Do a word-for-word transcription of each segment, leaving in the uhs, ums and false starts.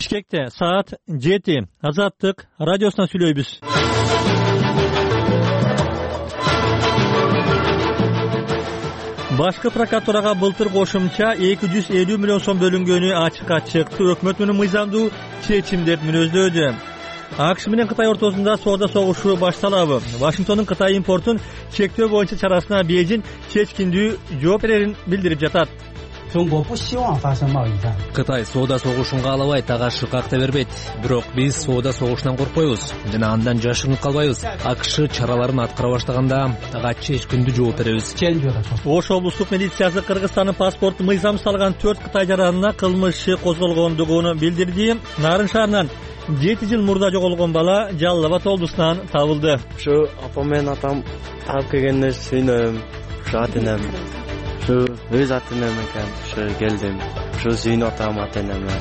Бишкекте саат жети. Азаттык радиосунан сүйлөйбүз. Башкы прокуратурага былтыр кошумча эки жүз элүү миллион сом бөлүнгөнү ачыкка чыкты. Өкмөт муну мыйзамдуу чечимдер мүнөздөөдү. АКШ менен Кытай ортосунда соода согушу башталабы? Вашингтондун Кытай импортун чектөө боюнча чарасына Бейжин чечкиндүү жооп берерин билдирип жатат. Кытай соода согушун каалабайт, ага шыкакта бербейт. Бирок биз соода согушунан коркпойбуз жана андан жашырынып калбайбыз. АКШ чараларын аткара баштаганда ага чечкиндүү жооп беребиз. Ош облустук милициясы Кыргызстандын паспорту мыйзам салган төрт Кытай жаранына кылмыш иши козголгондугун билдирди. Нарын шаарынан жети жыл мурда жоголгон бала Жалал Абад облусунан табылды. Ушу апам менен атам алып келгенде сүйнөм, ушу ата-энем, ушу өз ата-энем экен, ушу келдим. Ушу сүйнүп атам ата-энеме.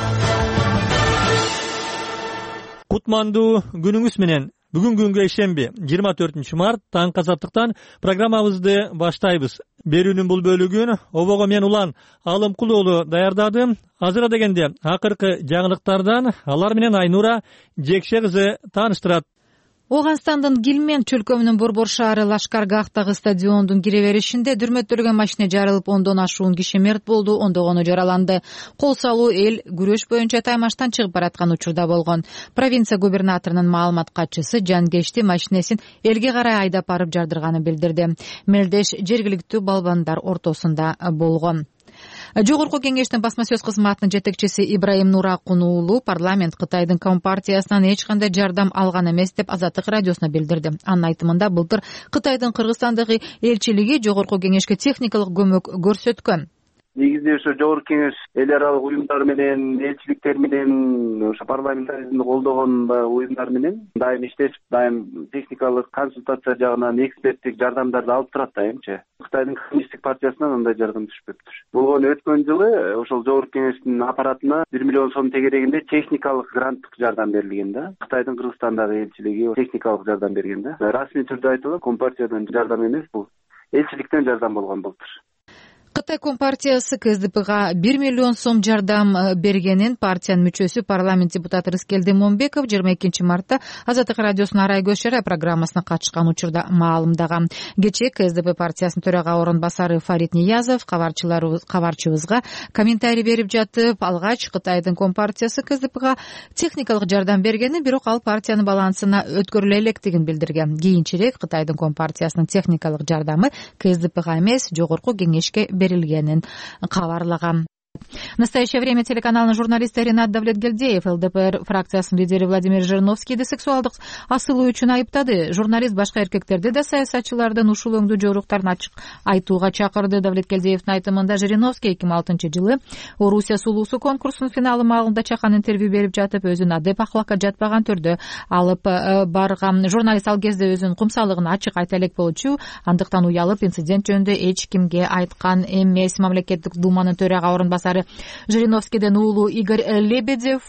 Кутмандуу күнүңүз менен. Бүгүн күнгө ишемби, жыйырма төртүнчү март, таң казаттыктан программабызды баштайбыз. Берүүнүн бул бөлүгүн обого мен Улан Алымкул уулу даярдады. Азыр дегенде акыркы жаңылыктардан алар менен Айнура Жекше кызы тааныштырат. Оганстандын Гилмен чөлкөмүнүн Борбор шаары Лашкаргахтагы стадиондун кире беришинде дүрмөттөлгөн машина жарылып, ондон ашуун киши мерт болду, ондогону жараланды. Кол салуу эл күрөш боюнча таймаштан чыгып бараткан учурда болгон. Провинция губернаторунун маалымат катчысы Жангешти машинесин элге карай айдап барып жардырганын билдирди. Мелдеш жергиликтүү балбандар ортосунда болгон. Жогорку кеңештин басма сөз кызматынын жетекчиси Ибраим Нуракун уулу парламент Кытайдын компартиясынан эч кандай жардам алган эмес деп Азаттык радиосуна билдирди. Анын айтымында былтыр Кытайдын Кыргызстандагы элчилиги жогорку кеңешке техникалык көмөк көрсөткөн. Негизинде ошо жогорку кеңеш эл аралык уюмдар менен, элчиликтер менен, ошо парламентаризмди колдогон баягы уюмдар менен дайым иштешип, дайым техникалык консультация жагынан эксперттик жардамдарды алып турат дайымчы. Кытайдын коммунисттик партиясынан андай жардам түшпөптүр. Болгон өткөн жылы ошол жогорку кеңештин аппаратына бир миллион сом тегерегинде техникалык гранттык жардам берилген да. Кытайдын Кыргызстандагы элчилиги техникалык жардам берген да. Расмий түрдө айтылат, компартиядан жардам эмес, бул элчиликтен жардам болгон былтыр. Кытай компартиясы КСДПга бир миллион сом жардам бергенин партиянын мүчөсү парламент депутаты Рыскелди Момбеков жыйырма экинчи мартта Азаттык радиосунун Арай көз чарай программасына катышкан учурда маалымдаган. Кечээ КСДП партиясынын төрага орун басары Фарид Ниязов кабарчыбызга комментарий берип жатып, алгач Кытайдын компартиясы КСДПга техникалык жардам бергени, бирок ал партиянын балансына өткөрүлө электигин билдирген. Кийинчерээк Кытайдын компартиясынын техникалык жардамы КСДПга эмес, жогорку кеңешке берилгенин кабарлаган. В настоящее время телеканалдын журналисти Ринат Давлетгелдиев ЛДПР фракциясынын лидери Владимир Жириновскийди сексуалдык асылуу үчүн айыптады. Журналист башка эркектерди да саясатчылардын ушул өңдүү жоруктарын ачык айтууга чакырды. Давлетгелдиевдин айтымында Жириновский эки миң алтынчы жылы Орусия сулуусу конкурсунун финалы маалында чакан интервью берип жатып, өзүн адеп ахлакка жатпаган түрдө алып барган. Журналист ал кезде өзүнүн кумсалыгын ачык айта элек болчу, андыктан уялып инцидент жөнүндө эч кимге айткан эмес. Мамлекеттик думанын төрага орун басары Жириновскийден уулу Игорь Лебедев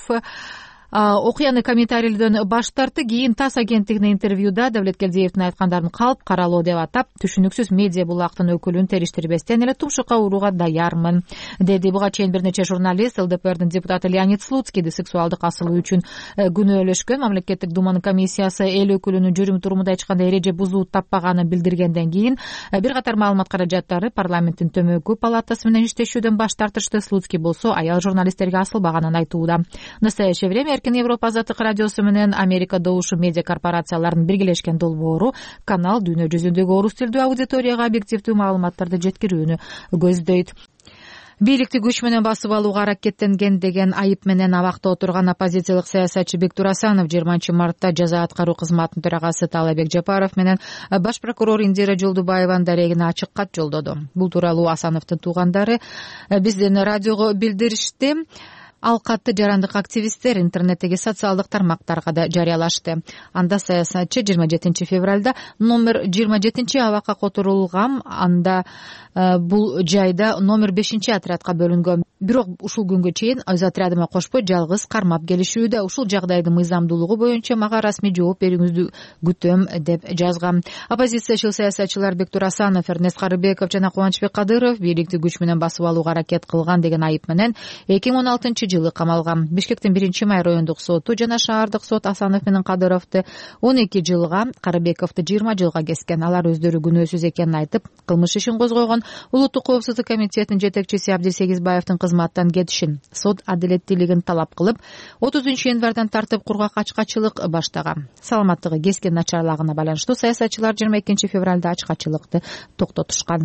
окуяны комментарийлерден баш тартты. Кийин ТАСС агенттигине интервьюда Давлеткелдиевдин айткандарын калп каралоо деп атап, түшүнүксүз медиа булактын өкүлүн териштирбестен эле тумшукка урууга даярмын деди. Буга чейин бир нече журналист ЛДПРдин депутаты Леонид Слуцкийди сексуалдык асылуу үчүн күнөөлөшкөн. Мамлекеттик думанын комиссиясы эл өкүлүнүн жүрүм турумунда эч кандай эреже бузуу таппаганын билдиргенден кийин бир катар маалымат каражаттары парламенттин төмөнкү палатасы менен иштешүүдөн баш тартышты. Слуцкий болсо аял журналисттерге асылбаганын айтууда. В настоящее время Эркин Европа Азаттык радиосу менен Америка добушу медиа корпорацияларынын биргелешкен долбоору канал дүйнө жүзүндөгү орус тилдүү аудиторияга объективдүү маалыматтарды жеткирүүнү көздөйт. Бийликти күч менен басып алууга аракеттенген деген айып менен абакта отурган оппозициялык саясатчы Бектур Асанов жыйырманчы мартта жаза аткаруу кызматынын төрагасы Таалайбек Жапаров менен баш прокурор Индира Жолдубаеванын дарегине ачык кат жолдоду. Бул тууралуу Асановдун туугандары биздин радиого билдиришти. Ал катты жарандык активисттер интернеттеги социалдык тармактарга да жарыялашты. Анда саясатчы жыйырма жетинчи февралда номер жыйырма жетинчи абакка которулган, анда бул жайда номер бешинчи отрядка бөлүнгөн. бирок ушул күнгө чейин өз отрядыма кошпой жалгыз кармап келишүүдө. Ушул жагдайдын мыйзамдуулугу боюнча мага расмий жооп берүүңүздү күтөм деп жазган. Оппозициячыл саясатчылар Бектур Асанов, Эрнест Карыбеков жана Кубанычбек Кадыров бийликти күч менен басып алууга аракет кылган деген айып менен эки миң он алтынчы жылы камалган. Бишкектин биринчи май райондук соту жана шаардык сот Асанов менен Кадыровду он эки жылга, Карыбековду жыйырма жылга кескен. Алар өздөрү күнөөсүз экенин айтып, кылмыш ишин козгойгон. Улуттук коопсуздук комитетинин жетекчиси Абдил Сегизбаевдин кызматтан кетишин сот адилеттүүлүгүн талап кылып, отузунчу январдан тартып кургак ачкачылык баштаган. Саламаттыгы кескен начарлагына байланыштуу саясатчылар жыйырма экинчи февралда ачкачылыкты токтотушкан.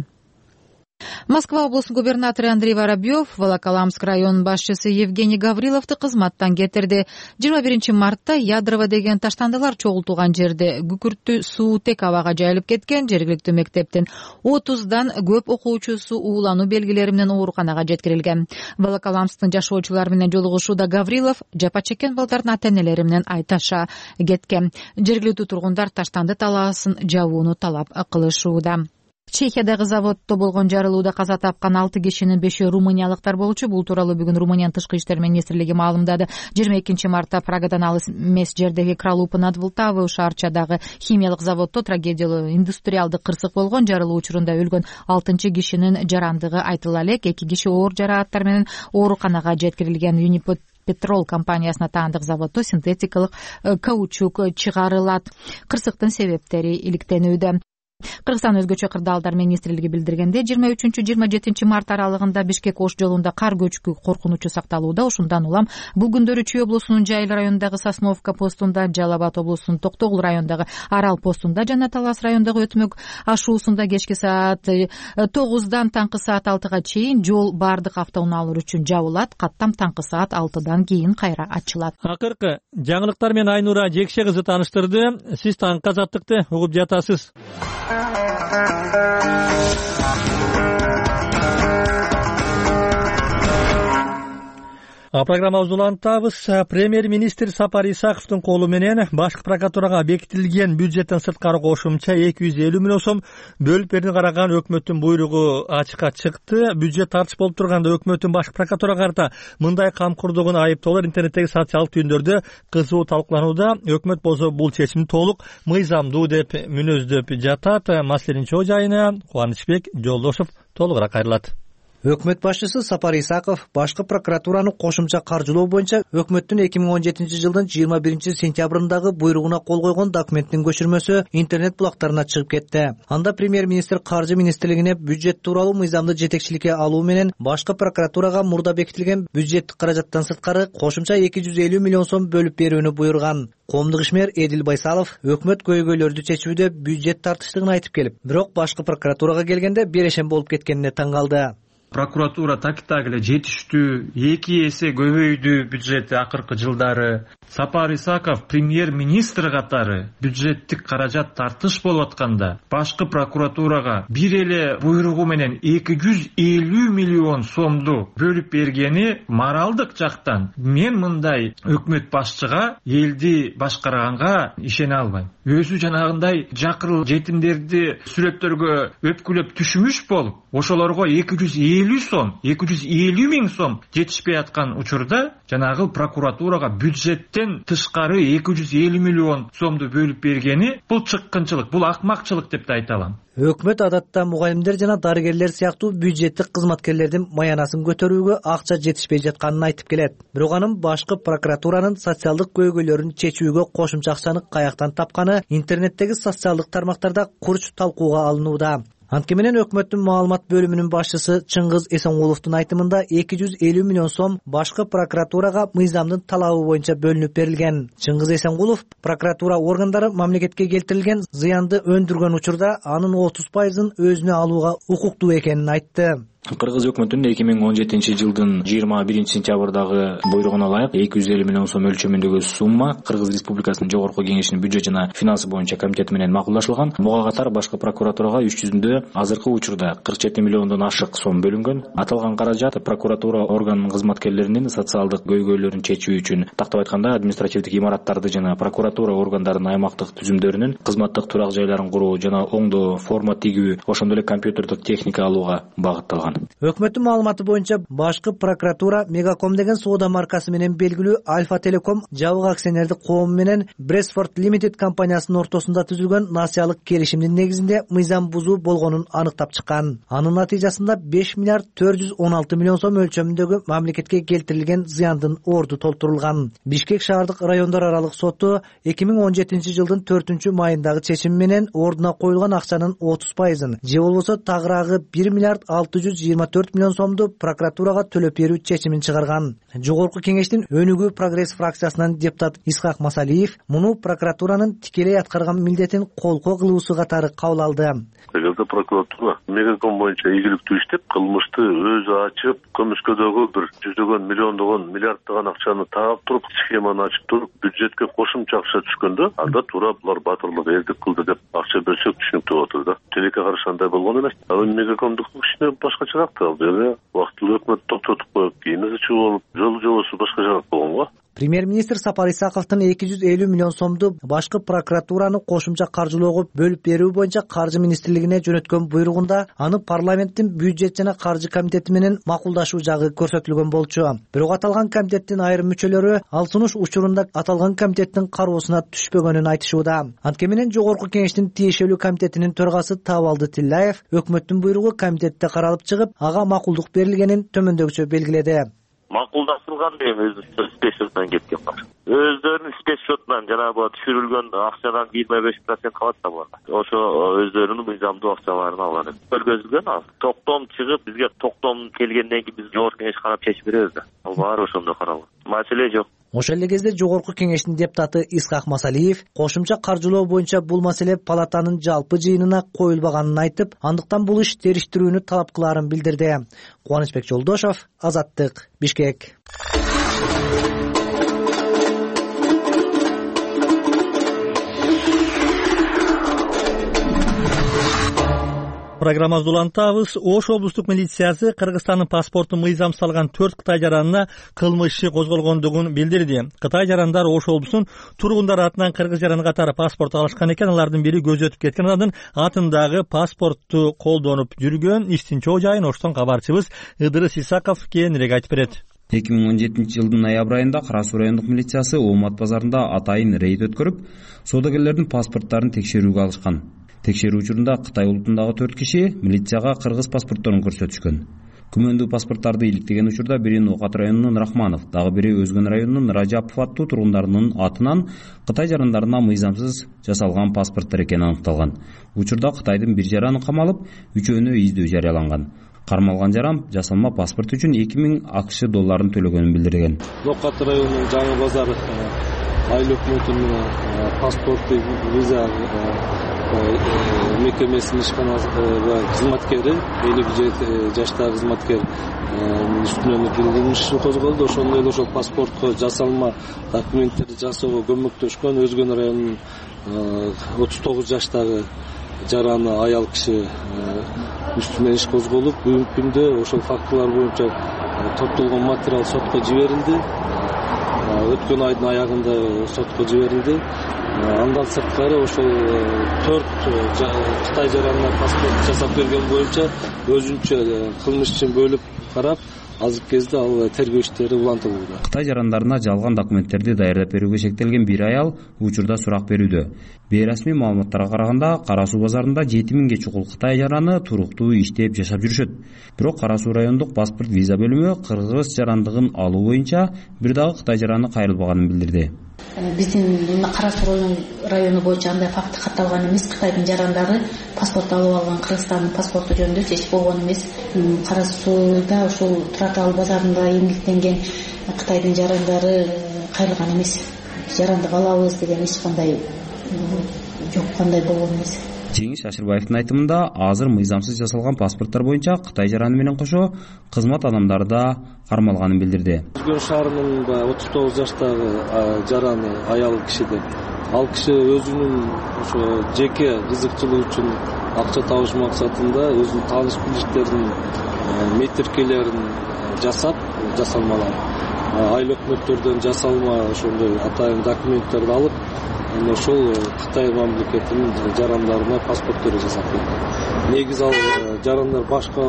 Москва облусунун губернатору Андрей Воробьев Волоколамск районунун башчысы Евгений Гавриловду кызматтан кетирди. жыйырма биринчи мартта Ядрово деген таштандылар чогултулган жерде күкүрттүү суутек абага жайылып кеткен. Жергиликтүү мектептин отуздан көп окуучусу уулануу белгилери менен ооруканага жеткирилген. Волоколамсктын жашоочулары менен жолугушууда Гаврилов жапа чеккен балдардын ата-энелери менен айташа кеткен. Жергиликтүү тургундар таштанды талаасын жабууну талап кылышууда. Чехиядагы заводдо болгон жарылууда каза тапкан алты кишинин бешөө румыниялыктар болчу. Бул тууралуу бүгүн Румыниянын тышкы иштер министрлиги маалымдады. жыйырма экинчи мартта Прагадан алыс эмес жердеги Кралупы над Вултавы шаарчадагы химиялык заводдо трагедиялуу индустриалдык кырсык болгон. Жарылуу учурунда өлгөн алтынчы кишинин жарандыгы айтыла элек. Эки киши оор жарааттар менен ооруканага жеткирилген. Юнипод Петрол компаниясына таандык заводдо синтетикалык каучук чыгарылат. Кырсыктын себептери иликтенүүдө. Кыргызстан өзгөчө кырдаалдар министрлиги билдиргенде, жыйырма үчүнчү жыйырма жетинчи март аралыгында Бишкек Ош жолунда кар көчкү коркунучу сакталууда. Ушундан улам бул күндөрү Чүй облусунун Жайыл районундагы Сосновка постунда, Жалал Абад облусунун Токтогул районундагы Арал постунда жана Талас районундагы Өтмөк ашуусунда кечки саат тогуздан таңкы саат алтыга чейин жол бардык автоунаалар үчүн жабылат. Каттам таңкы саат алтыдан кийин кайра ачылат. Акыркы жаңылыктар менен Айнура Жекше кызы тааныштырды. Сиз таңкы азаттыкты угуп жатасыз. Программабызды улантабыз. Премьер-министр Сапар Исаковдун колу менен башкы прокуратурага бекитилген бюджеттен сырткары кошумча эки жүз элүү миллион сом бөлүп берүүнү караган өкмөттүн буйругу ачыкка чыкты. Бюджет тартыш болуп турганда өкмөттүн башкы прокуратурага карата мындай камкордугун айыптоолор интернеттеги социалдык түйүндөрдө кызуу талкууланууда. Өкмөт болсо бул чечимди толук мыйзамдуу деп мүнөздөп жатат. Маселенин чоо жайына Кубанычбек Жолдошов толугураак кайрылат. Өкмөт башчысы Сапар Исаков башкы прокуратураны кошумча каржылоо боюнча өкмөттүн эки миң он жетинчи жылдын жыйырма биринчи сентябрындагы буйругуна кол койгон документтин көчүрмөсү интернет булактарына чыгып кетти. Анда премьер-министр каржы министрлигине бюджет тууралуу мыйзамды жетекчиликке алуу менен башкы прокуратурага мурда бекитилген бюджеттик каражаттан сырткары кошумча эки жүз элүү миллион сом бөлүп берүүнү буйруган. Коомдук ишмер Эдил Байсалов өкмөт көйгөйлөрдү чечүүдө бюджет тартыштыгын айтып келип, бирок башкы прокуратурага келгенде берешем болуп кеткенине таң калды. Прокуратура так-так эле жетиштүү, эки эсе көбөйдү бюджети акыркы жылдары. Сапар Исаков премьер-министр катары бюджеттик каражат тартыш болуп атканда башкы прокуратурага бир эле буйругу менен эки жүз элүү миллион сомду бөлүп бергени моралдык жактан мен мындай өкмөт башчыга элди башкарганга ишене албайм. Өзү жанагындай жакырыл жетимдерди сүрөттөргө өпкүлөп түшүмүш болуп, ошолорго эки жүз элүү сом, эки жүз элүү миң сом жетишпей аткан учурда жанагы прокуратурага бюджеттен тышкары эки жүз элүү миллион сомду бөлүп бергени бул чыккынчылык, бул акмакчылык деп да айта алам. Өкмөт адатта мугалимдер жана дарыгерлер сыяктуу бюджеттик кызматкерлердин маянасын көтөрүүгө акча жетишпей жатканын айтып келет. Бирок анын башкы прокуратуранын социалдык көйгөйлөрүн чечүүгө кошумча акчаны каяктан тапканы интернеттеги социалдык тармактарда курч талкууга алынууда. Анткени менен өкмөттүн маалымат бөлүмүнүн башчысы Чыңгыз Эсенкуловдун айтымында эки жүз элүү миллион сом башкы прокуратурага мыйзамдын талабы боюнча бөлүнүп берилген. Чыңгыз Эсенкулов прокуратура органдары мамлекетке келтирилген зыянды өндүргөн учурда анын отуз пайызын өзүнө алууга укуктуу экенин айтты. Кыргыз өкмөтүнүн эки миң он жетинчи жылдын жыйырма биринчи сентябрдагы буйругуна ылайык эки жүз элүү миллион сом өлчөмүндөгү сумма Кыргыз Республикасынын Жогорку Кеңешинин бюджет жана финансы боюнча комитети менен макулдашылган. Буга катар башкы прокуратурага иш жүзүндө азыркы учурда кырк жети миллиондон ашык сом бөлүнгөн. Аталган каражат прокуратура органынын кызматкерлеринин социалдык көйгөйлөрүн чечүү үчүн, тактап айтканда административдик имараттарды жана прокуратура органдарынын аймактык түзүмдөрүнүн кызматтык турак жайларын куруу жана оңдоо, форма тигүү, ошондой эле компьютердик техника алууга багытталган. Өкмөттүн маалыматы боюнча башкы прокуратура Мегаком деген соода маркасы менен белгилүү Альфа Телеком жабык акционердик коому менен Брэсфорд Limited компаниясынын ортосунда түзүлгөн насыялык келишимдин негизинде мыйзам бузуу болгонун аныктап чыккан. Анын натыйжасында беш миллиард төрт жүз он алты миллион сом өлчөмүндөгү мамлекетке келтирилген зыяндын орду толтурулган. Бишкек шаардык райондор аралык соту эки миң он жетинчи жылдын төртүнчү майындагы чечими менен ордуна коюлган акчанын отуз пайызын же болбосо тагыраагы бир миллиард алты жүз жыйырма төрт миллион сомду прокуратурага төлөп берүү чечимин чыгарган. Жогорку кеңештин Өнүгүү прогресс фракциясынан депутат Исхак Масалиев муну прокуратуранын тикелей аткарган милдетин колко кылуусу катары кабыл алды. Эгерде прокуратура Мегаком боюнча ийгиликтүү иштеп, кылмышты өзү ачып, көмүскөдөгү бир жүздөгөн, миллиондогон, миллиарддаган акчаны таап туруп, схеманы ачып туруп, бюджетке кошумча акча түшкөндө, анда туура булар батырлык эрдик кылды деп акча берсек түшүнүктүү болот да. Телекке каршы андай болгон эмес. Ал Мегакомдук кишине башкачараак да. Ал жерде убактылуу өкмөт токтотуп коюп, кийин ызычы болуп, жолу жобосу башкачараак болгон го. Премьер-министр Сапар Исаковдун эки жүз элүү миллион сомду башкы прокуратураны кошумча каржылоого бөлүп берүү боюнча Каржы министрлигине жөнөткөн буйругунда аны парламенттин бюджет жана каржы комитети менен макулдашуу жагы көрсөтүлгөн болчу. Бирок аталган комитеттин айрым мүчөлөрү ал сунуш учурунда аталган комитеттин кароосуна түшпөгөнүн айтышууда. Анткени менен жогорку кеңештин тиешелүү комитетинин төрагасы Табалды Тилляев өкмөттүн буйругу комитетте каралып чыгып, ага макулдук берилгенин төмөндөгүчө белгиледи. Макулдашылган деген өзү спецшотунан кеткен бар. Өздөрүнүн спецшотунан жанагы түшүрүлгөн акчадан жыйырма беш процент калат да булар. Ошо өздөрүнүн мыйзамдуу акчаларын алган. Көргөзүлгөн ал. Токтом чыгып, бизге токтом келгенден кийин биз жогорку кеңеш карап чечип беребиз да. Ал баары ошондо каралган. Маселе жок. Ошол эле кезде жогорку кеңештин депутаты Исхак Масалиев кошумча каржылоо боюнча бул маселе палатанын жалпы жыйынына коюлбаганын айтып, андыктан бул иш териштирүүнү талап кылаарын билдирди. Кубанычбек Жолдошов, Азаттык, Бишкек. Программабызды улантабыз. Ош облустук милициясы Кыргызстандын паспорту мыйзам салган төрт Кытай жаранына кылмыш иши козголгондугун билдирди. Кытай жарандар Ош облусунун тургундары атынан кыргыз жараны катары паспорт алышкан экен. Алардын бири көзү өтүп кеткен адамдын атындагы паспортту колдонуп жүргөн. Иштин чоо жайын Оштон кабарчыбыз Ыдырыс Исаков кийинирээк айтып берет. эки миң он жетинчи жылдын ноябрь айында Кара Суу райондук милициясы Оомат базарында атайын рейд өткөрүп, соодагерлердин паспорттарын текшерүүгө алышкан. Текшерүү учурунда Кытай улутундагы төрт киши милицияга кыргыз паспортторун көрсөтүшкөн. Күмөндүү паспорттарды иликтеген учурда бири Ноокат районунун Рахманов, дагы бири Өзгөн районунун Ражапов аттуу тургундарынын атынан Кытай жарандарына мыйзамсыз жасалган паспорттор экени аныкталган. Учурда Кытайдын бир жараны камалып, үчөөнө издөө жарыяланган. Кармалган жаран жасалма паспорт үчүн эки миң акш долларын төлөгөнүн билдирген. Ноокат районунун жаңы базар айыл өкмөтүнүн паспортту виза мекемесинин ишканасы кызматкери, элүү жети жаштагы кызматкер үстүнөн кылмыш иши козголду. Ошондой эле ошол паспортко жасалма документтерди жасоого көмөктөшкөн Өзгөн районунун отуз тогуз жаштагы жараны аял киши үстүнөн иш козголуп, бүгүнкү күндө ошол фактылар боюнча топтолгон материал сотко жиберилди. Өткөн айдын аягында сотко жиберилди. Андан сырткары ошол төрт Кытай жаранына паспорт жасап берген боюнча өзүнчө кылмыш ишин бөлүп карап, азыркы кезде ал тергөө иштери улантылууда. Кытай жарандарына жалган документтерди даярдап берүүгө шектелген бир аял учурда сурак берүүдө. Бейрасмий маалыматтарга караганда, Кара Суу базарында жети миңге чукул Кытай жараны туруктуу иштеп жашап жүрүшөт. Бирок Кара Суу райондук паспорт виза бөлүмү кыргыз жарандыгын алуу боюнча бир дагы Кытай жараны кайрылбаганын билдирди. Биздин Кара Суу району боюнча андай факт катталган эмес. Кытайдын жарандары паспорт алып алган Кыргызстандын паспорту жөнүндө чечип болгон эмес. Кара Сууда ошол Туратал базарында эмгектенген Кытайдын жарандары кайрылган эмес. Жарандык алабыз деген эч кандай жок, кандай болгон эмес. Жеңиш Ашырбаевдин айтымында, азыр мыйзамсыз жасалган паспорттор боюнча Кытай жараны менен кошо кызмат адамдары да кармалганын билдирди. Өзгөн шаарынын отуз тогуз жаштагы жараны аял киши деп, ал киши өзүнүн ошо жеке рызыкчылык үчүн акча табыш максатында өзүнүн тааныш билиштерин метиркелерин жасап, жасалмалар айыл өкмөттөрдөн жасалма ошондой атайын документтерди алып, ошол Кытай мамлекетинин жарандарына паспорттор жасап берди. Негизи ал жарандар башка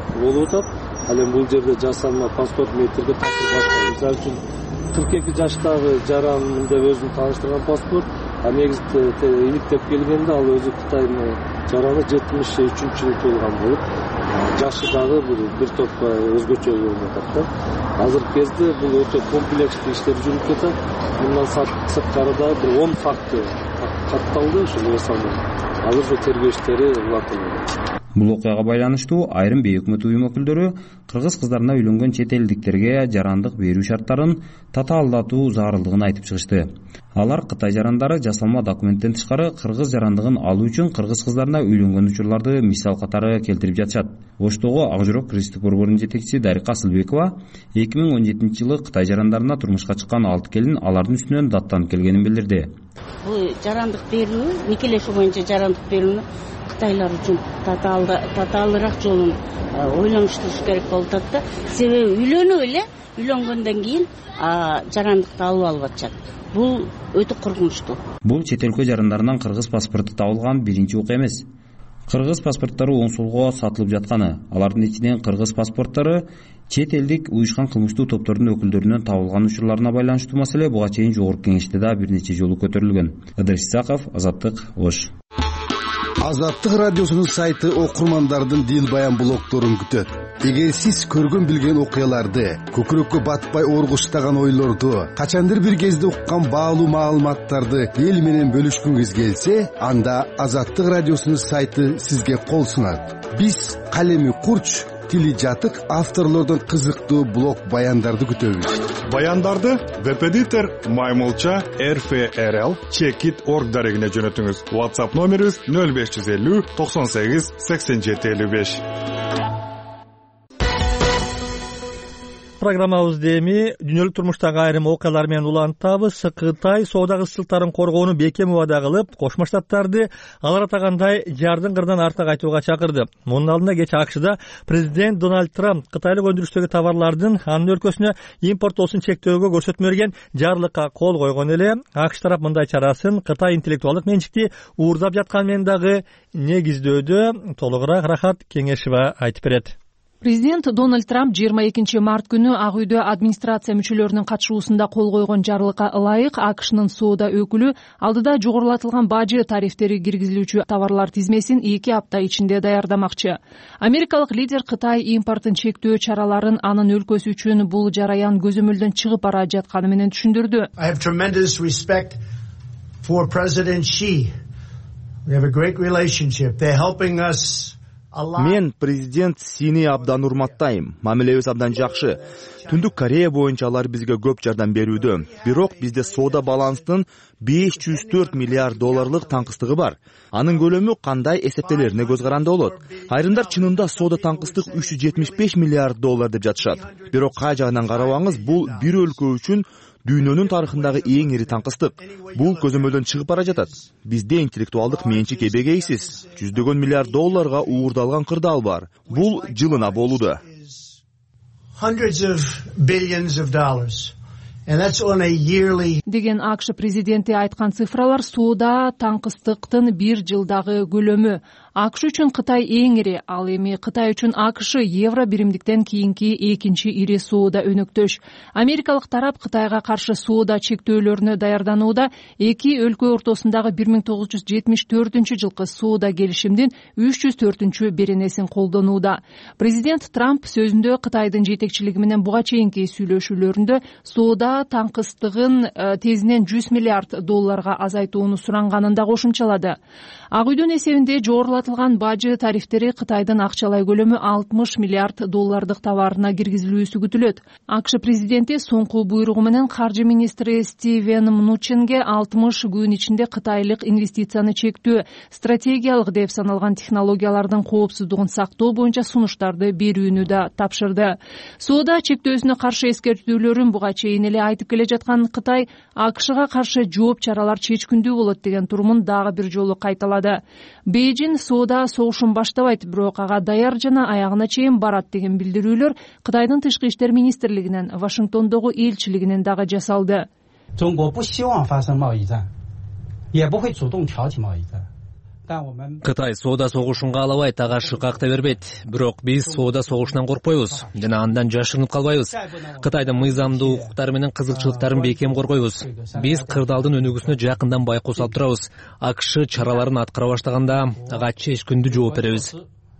болуп атат. Ал эми бул жерде жасалма паспорт метрге тартып башка. Мисалы үчүн кырк эки жаштагы жаран деп өзүн тааныштырган паспорт, а негизи иликтеп келгенде ал өзү Кытайдын жараны жетимиш үчүнчү жылы туулган болуп, жашы дагы бир топко өзгөчө болуп атат да. Азыркы кезде бул өтө комплекстүү иштер жүрүп жатат. Мындан сырткарыда бир он факты катталды ушул жасалма. Азыр ошо тергөө иштери улантылды. Бул окуяга байланыштуу айрым бейөкмөт уюм өкүлдөрү кыргыз кыздарына үйлөнгөн чет элдиктерге жарандык берүү шарттарын татаалдатуу зарылдыгын айтып чыгышты. Алар Кытай жарандары жасалма документтен тышкары кыргыз жарандыгын алуу үчүн кыргыз кыздарына үйлөнгөн учурларды мисал катары келтирип жатышат. Оштогу Ак жүрөк кыргызчылык борборунун жетекчиси Дарика Асылбекова эки миң он жетинчи жылы Кытай жарандарына турмушка чыккан алты келин алардын үстүнөн даттанып келгенин билдирди. Бул жарандык берүү, никелешүү боюнча жарандык берүүнү Кытайлар үчүн татаалыраак жолун ойлонуштуруш керек болуп атат да. Себеби үйлөнүп эле, үйлөнгөндөн кийин жарандыкты алып алып атышат. Бул өтө коркунучтуу. Бул чет өлкө жарандарынан кыргыз паспорту табылган биринчи окуя эмес. Кыргыз паспорттору оң солго сатылып жатканы, алардын ичинен кыргыз паспорттору чет элдик уюшкан кылмыштуу топтордун өкүлдөрүнөн табылган учурларына байланыштуу маселе буга чейин жогорку кеңеште да бир нече жолу көтөрүлгөн. Ыдырыс Исаков, Азаттык, Ош. Азаттык радиосунун сайты окурмандардын дил баян блогторун күтөт. Эгер сиз көргөн билген окуяларды, көкүрөккө батпай оргуштаган ойлорду, качандыр бир кезде уккан баалуу маалыматтарды эл менен бөлүшкүңүз келсе, анда Азаттык радиосунун сайты сизге кол сунат. Биз калеми курч, тили жатык авторлордон кызыктуу блог баяндарды күтөбүз. Баяндарды веб-эдитор Маймулча эр эф эр эл чекит точка орг дарегине жөнөтүңүз. WhatsApp номерибиз нөл беш жүз элүү токсон сегиз сексен жети элүү беш. Программабызды эми дүйнөлүк турмуштагы айрым окуялар менен улантабыз. Кытай соода кызчылыктарын коргоону бекем убада кылып, Кошмо Штаттарды алар атагандай жардын кырынан арта кайтууга чакырды. Мунун алдында кечээ АКШда президент Дональд Трамп кытайлык өндүрүштөгү товарлардын анын өлкөсүнө импорттоосун чектөөгө көрсөтмө берген жарлыкка кол койгон эле. АКШ тарап мындай чарасын Кытай интеллектуалдык менчикти уурдап жатканы менен дагы негиздөөдө. Толугураак Рахат Кеңешева айтып берет. Президент Дональд Трамп жыйырма экинчи март күнү Ак үйдө администрация мүчөлөрүнүн катышуусунда кол койгон жарлыкка ылайык АКШнын соода өкүлү алдыда жогорулатылган бажы тарифтери киргизилүүчү товарлар тизмесин эки апта ичинде даярдамакчы. Америкалык лидер Кытай импортун чектөө чараларын анын өлкөсү үчүн бул жараян көзөмөлдөн чыгып бара жатканы менен түшүндүрдү. I have tremendous respect for President Xi. We have a great relationship. They're helping us. Мен президент Сини абдан урматтайм. Мамилебиз абдан жакшы. Түндүк Корея боюнча алар бизге көп жардам берүүдө. Бирок бизде соода баланстын беш жүз төрт миллиард долларлык таңкыстыгы бар. Анын көлөмү кандай эсептелерине көз каранды болот. Айрымдар чынында соода таңкыстык үч жүз жетимиш беш миллиард доллар деп жатышат. Бирок кай жагынан карабаңыз, бул бир өлкө үчүн дүйнөнүн тарыхындагы эң ири таңкыстык. Бул көзөмөлдөн чыгып бара жатат. Бизде интеллектуалдык менчик эбегейсиз. Жүздөгөн миллиард долларга уурдалган кырдаал бар. Бул жылына болууда. Hundreds of billions of dollars. And that's on a yearly. Деген АКШ президенти айткан цифралар соода таңкыстыктын бир жылдагы көлөмү. АКШ үчүн Кытай эң ири, ал эми Кытай үчүн АКШ евро биримдиктен кийинки экинчи ири соода өнөктөш. Америкалык тарап Кытайга каршы соода чектөөлөрүнө даярданууда эки өлкө ортосундагы бир миң тогуз жүз жетимиш төртүнчү жылкы соода келишимдин үч жүз төртүнчү беренесин колдонууда. Президент Трамп сөзүндө Кытайдын жетекчилиги менен буга чейинки сүйлөшүүлөрүндө соода таңкыстыгын тезинен жүз миллиард долларга азайтууну суранганын да кошумчалады. Ак үйдүн эсебинде жогорулатылган бажы тарифтери Кытайдын акчалай көлөмү алтымыш миллиард доллардык товарына киргизилүүсү күтүлөт. АКШ президенти соңку буйругу менен каржы министри Стивен Мнучинге алтымыш күн ичинде кытайлык инвестицияны чектөө, стратегиялык деп саналган технологиялардын коопсуздугун сактоо боюнча сунуштарды берүүнү да тапшырды. Соода чектөөсүнө каршы эскертүүлөрүн буга чейин эле айтып келе жаткан Кытай АКШга каршы жооп чаралар чечкиндүү болот деген турумун дагы бир жолу кайталады. Бейжин соода согушун баштабайт, бирок ага даяр жана аягына чейин барат деген билдирүүлөр Кытайдын тышкы иштер министрлигинен, Вашингтондогу элчилигинен дагы жасалды. Кытай соода согушун каалабайт, ага шыкакта бербейт. Бирок биз соода согушунан коркпойбуз жана андан жашырынып калбайбыз. Кытайдын мыйзамдуу укуктары менен кызыкчылыктарын бекем коргойбуз. Биз кырдаалдын өнүгүүсүнө жакындан байкоос алып турабыз. АКШ чараларын аткара баштаганда ага чечкиндүү жооп беребиз.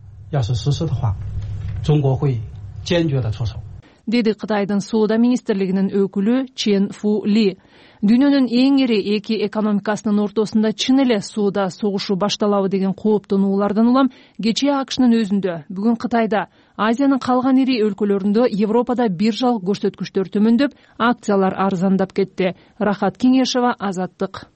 Деди Кытайдын соода министрлигинин өкүлү Чен Фу Ли. Дүйнөнүн эң ири эки экономикасынын ортосунда чын эле соода согушу башталабы деген кооптонуулардан улам кечээ АКШнын өзүндө, бүгүн Кытайда, Азиянын калган ири өлкөлөрүндө, Европада биржалык көрсөткүчтөр төмөндөп, акциялар арзандап кетти. Рахат Кеңешева, Азаттык.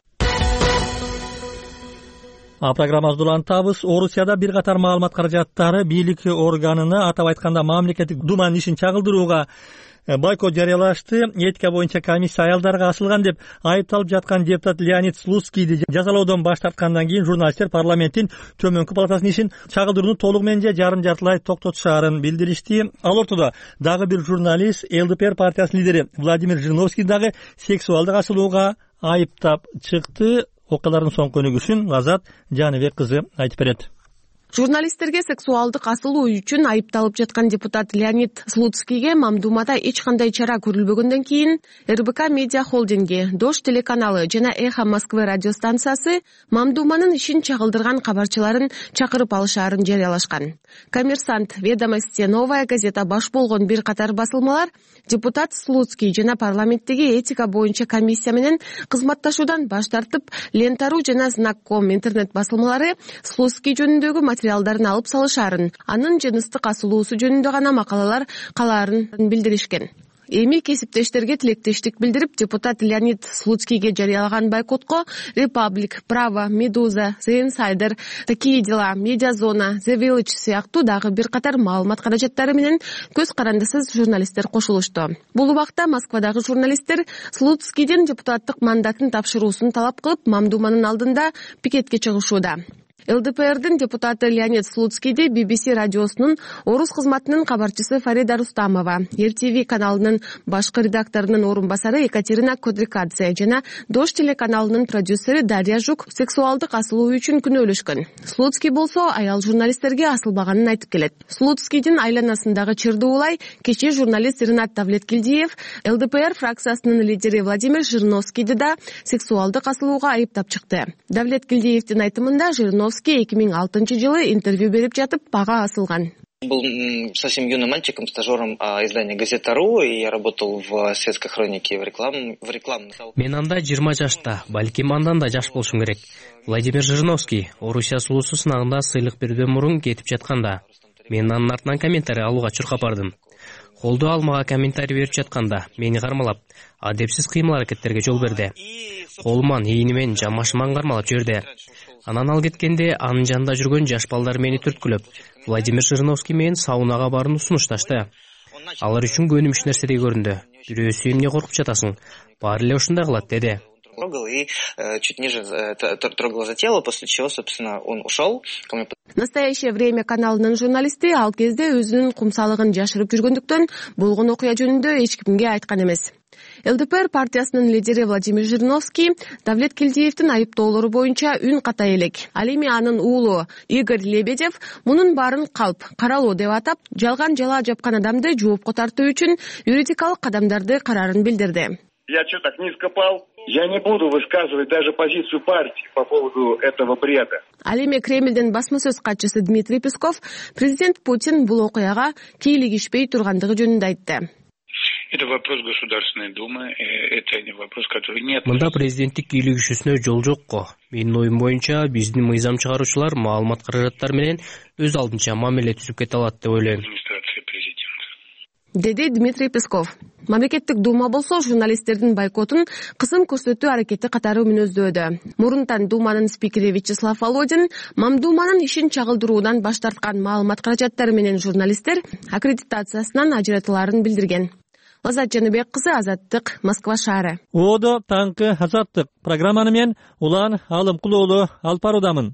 А программабызды улантабыз. Орусияда бир катар маалымат каражаттары бийлик органына, атап айтканда мамлекеттик думанын ишин чагылдырууга бойкот жарыялашты. Этика боюнча комиссия аялдарга асылган деп айыпталып жаткан депутат Леонид Слуцкийди жазалоодон баш тарткандан кийин журналисттер парламенттин төмөнкү палатасынын ишин чагылдырууну толук менен же жарым жартылай токтотушаарын билдиришти. Ал ортодо дагы бир журналист ЛДПР партиясынын лидери Владимир Жириновский дагы сексуалдык асылууга айыптап чыкты. Окуялардын соңку өнүгүүсүн Азат Жаныбек кызы айтып берет. Журналисттерге сексуалдык асылуу үчүн айыпталып жаткан депутат Леонид Слуцкийге Мамдумада эч кандай чара көрүлбөгөндөн кийин эр бэ ка медиа холдинги, Дождь телеканалы жана Эхо Москвы радиостанциясы Мамдуманын ишин чагылдырган кабарчыларын чакырып алышаарын жарыялашкан. Коммерсант, Ведомости, Новая газета баш болгон бир катар басылмалар депутат Слуцкий жана парламенттеги этика боюнча комиссия менен кызматташуудан баш тартып, Лентару жана Знак.ком интернет басылмалары Слуцкий жөнүндөгү материалдарын алып салышаарын, анын жыныстык асылуусу жөнүндө гана макалалар калаарын билдиришкен. Эми кесиптештерге тилектештик билдирип, депутат Леонид Слуцкийге жарыялаган бойкотко Репаблик, Право, Медуза, The Insider, Такие дела, Медиазона, The Village сыяктуу дагы бир катар маалымат каражаттары менен көз карандысыз журналисттер кошулушту. Бул убакта Москвадагы журналисттер Слуцкийдин депутаттык мандатын тапшыруусун талап кылып, Мамдуманын алдында пикетке чыгышууда. эл дэ пэ эрдин депутаты Леонид Слуцкийди би би си радиосунун орус кызматынын кабарчысы Фарида Рустамова, эр ти ви каналынын башкы редакторунун орун басары Екатерина Кодрикадзе жана Дождь телеканалынын продюсери Дарья Жук сексуалдык асылуу үчүн күнөөлөшкөн. Слуцкий болсо аял журналисттерге асылбаганын айтып келет. Слуцкийдин айланасындагы чырдуулай кечээ журналист Ринат Давлеткилдиев эл дэ пэ эр фракциясынын лидери Владимир Жириновскийди да сексуалдык асылууга айыптап чыкты. Давлеткилдиевдин айтымында Жириновский эки миң алтынчы жылы интервью берип жатып бага асылган. Был совсем юным мальчиком, стажером издания «Газета.ру», и я работал в светской хронике в рекламном. Мен анда жыйырма жашта, балким андан да жаш болушум керек. Владимир Жириновский Орусия сулуусу сынагында сыйлык берүүдөн мурун кетип жатканда, мен анын артынан комментарий алууга чуркап бардым. Колду алмага комментарий берип жатканда мени кармалап, адепсиз кыймыл-аракеттерге жол берди. Колуман, ийнимен, жамашыман кармалап жиберди. Анан ал кеткенде анын жанында жүргөн жаш балдар мени түрткүлөп, Владимир Жириновский менен саунага барууну сунушташты. Алар үчүн көнүмүш нерседей көрүндү. Бирөөсү эмне коркуп жатасың? Баары эле ушундай кылат, деди. Трогал и э, чуть ниже э, трогал за тело, после чего, собственно, он ушел. Настоящее время каналынын журналисти ал кезде өзүнүн кумсалыгын жашырып жүргөндүктөн болгон окуя жөнүндө эч кимге айткан эмес. эл дэ пэ эр партиясынын лидери Владимир Жириновский Давлеткилдиевдин айыптоолору боюнча үн ката элек. Ал эми анын уулу Игорь Лебедев мунун баарын калп, каралоо деп атап, жалган жала жапкан адамды жоопко тартуу үчүн юридикалык кадамдарды карарын билдирди. Я что, так низко пал? Я не буду высказывать даже позицию партии по поводу этого бреда. Ал эми Кремлдин басма сөз катчысы Дмитрий Песков президент Путин бул окуяга кийлигишпей тургандыгы жөнүндө айтты. Это вопрос Государственной Думы, это не вопрос, который нет. Мында президенттик кийлигишүүсүнө жол жокко. Менин оюм боюнча биздин мыйзам чыгаруучулар маалымат каражаттары менен өз алдынча мамиле түзүп кете алат деп ойлойм. Администрация президента. Деди Дмитрий Песков. Мамлекеттик дума болсо журналисттердин бойкотун кысым көрсөтүү аракети катары мүнөздөөдө. Мурунтан думанын спикери Вячеслав Володин Мамдуманын ишин чагылдыруудан баш тарткан маалымат каражаттары менен журналисттер аккредитациясынан ажыратылаарын билдирген. Азат Жаныбек кызы, Азаттык, Москва шаары. Оодо таңкы Азаттык программаны мен Улан Алымкулуулу алып баруудамын.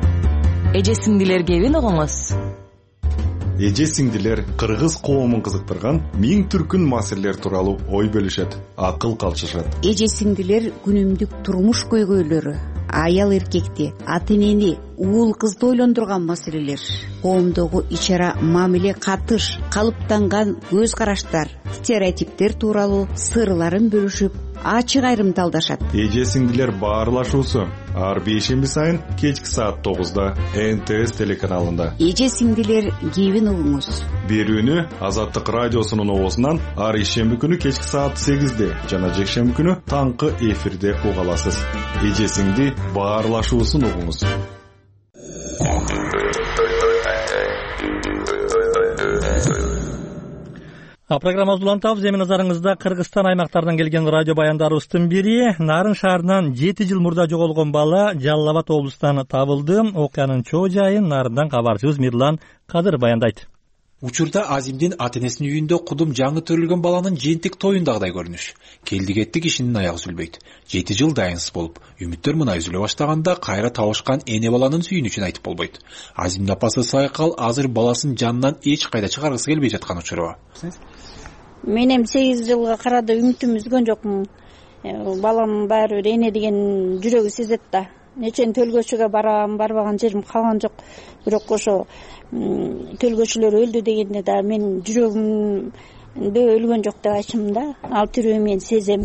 Эже сиңдилерге эбин огоңуз. Эже сиңдилер кыргыз коомун кызыктырган миң түркүн маселелер тууралуу ой бөлүшөт, акыл калчышат. Эже сиңдилер күнүмдүк турмуш көйгөйлөрү, аял эркекти, ата энени, уул кызды ойлондурган маселелер, коомдогу ич ара мамиле, катыш, калыптанган көз караштар, стереотиптер тууралуу сырларын бөлүшүп, ачык айрымдалдашат. Эже сиңдилер баарлашуусу ар бейшемби сайын кечки саат тогузда эн тэ эс телеканалында. Эже сиңдилер кебин угуңуз. Берүүнү Азаттык радиосунун оозунан ар ишемби күнү кечки саат сегизде жана жекшемби күнү таңкы эфирде уга аласыз. Эже сиңди баарлашуусун угуңуз. Программабызды улантабыз. Эми назарыңызда Кыргызстан аймактарынан келген радио баяндарыбыздын бири Нарын шаарынан жети жыл мурда жоголгон бала Жалал Абад облусунан табылды. Окуянын чоо жайын Нарындан кабарчыбыз Мирлан Кадыр баяндайт. Учурда Азимдин ата энесинин үйүндө кудум жаңы төрүлгөн баланын жентик тоюндагыдай көрүнүш. Келди кетти кишинин аягы үзүлбөйт. жети жыл дайынсыз болуп, үмүттөр мына үзүлө баштаганда кайра табышкан эне баланын сүйүнүчүн айтып болбойт. Азимдин апасы Сайкал азыр баласын жанынан эч кайда чыгаргысы келбей жаткан учуру. Мен эми сегиз жылга карады үмүтүм үзгөн жокмун. Балам баары бир эне деген жүрөгү сезет да. Нечен төлгөчүгө барам, барбаган жерим калган жок. Бирок ошо төлгөчүлөр өлдү дегенде да мен жүрөгүмдө өлгөн жок деп айтчумун да. Ал тирүү мен сезем.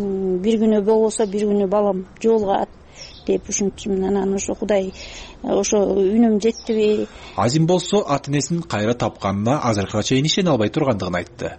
Бир күнү болбосо бир күнү балам жоолгат деп ушунчумун. Анан ошо Кудай ошо үнүм жеттиби. Азим болсо ата энесин кайра тапканына азыркыга чейин ишене албай тургандыгын айтты.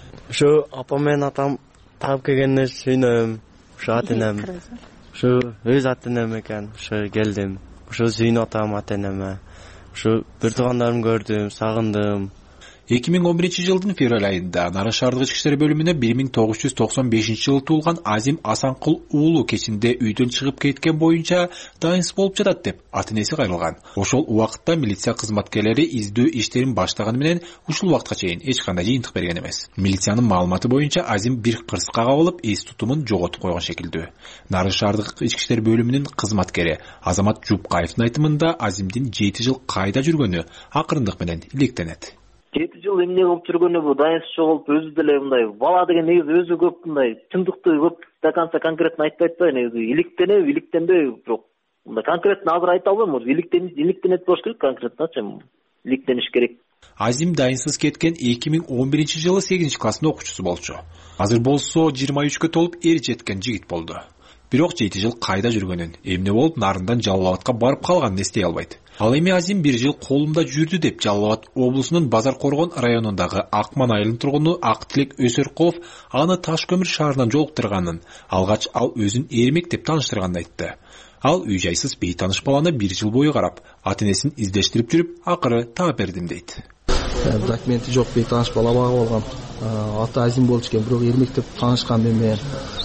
Ошо апам менен атам таап келгенде сүйүнөм. Ошо ата энем. Ошо өз ата энем экен. Ошо келдим. Ошо сүйүнүп атам ата энеме. Ошо бир туугандарымды көрдүм, сагындым. эки миң он биринчи жылдын февраль айында Нарын шаардык ички иштер бөлүмүнө бир миң тогуз жүз токсон бешинчи жылы туулган Азим Асанкул уулу кечинде үйдөн чыгып кеткен боюнча дайынсыз болуп жатат деп ата энеси кайрылган. Ошол убакытта милиция кызматкерлери издөө иштерин баштаганы менен ушул убакытка чейин эч кандай жыйынтык берген эмес. Милициянын маалыматы боюнча Азим бир кырсыкка кабылып, эс тутумун жоготуп койгон шекилдүү. Нарын шаардык ички иштер бөлүмүнүн кызматкери Азамат Жупкаевдин айтымында Азимдин жети жыл кайда жүргөнү акырындык менен иликтенет. жети жыл эмне кылып жүргөнү бу дайынсыз жоголуп өзү деле мындай бала деген негизи өзү көп мындай чындыкты көп до конца конкретно айтпайт да, негизи иликтенеби иликтенбеби, бирок мындай конкретно азыр айта албайм. Может иликтен иликтенет болуш керек, конкретночу иликтениш керек. Азим дайынсыз кеткен эки миң он биринчи жылы сегизинчи класстын окуучусу болчу. Азыр болсо жыйырма үчкө толуп эр жеткен жигит болду. Бирок жети жыл кайда жүргөнүн, эмне болуп Нарындан Жалал Абадка барып калганын эстей албайт. Ал эми Азим бир жыл колумда жүрдү деп Жалал Абад облусунун Базар Коргон районундагы Акман айылынын тургуну Актилек Өсөркулов аны Таш көмүр шаарынан жолуктурганын, алгач ал өзүн Эрмек деп тааныштырганын айтты. Ал үй жайсыз бейтаныш баланы бир жыл бою карап, ата энесин издештирип жүрүп, акыры таап бердим дейт. Документи жок бейтаныш бала бага болгон. Аты Азим болчу экен, бирок Эрмек деп таанышкан менен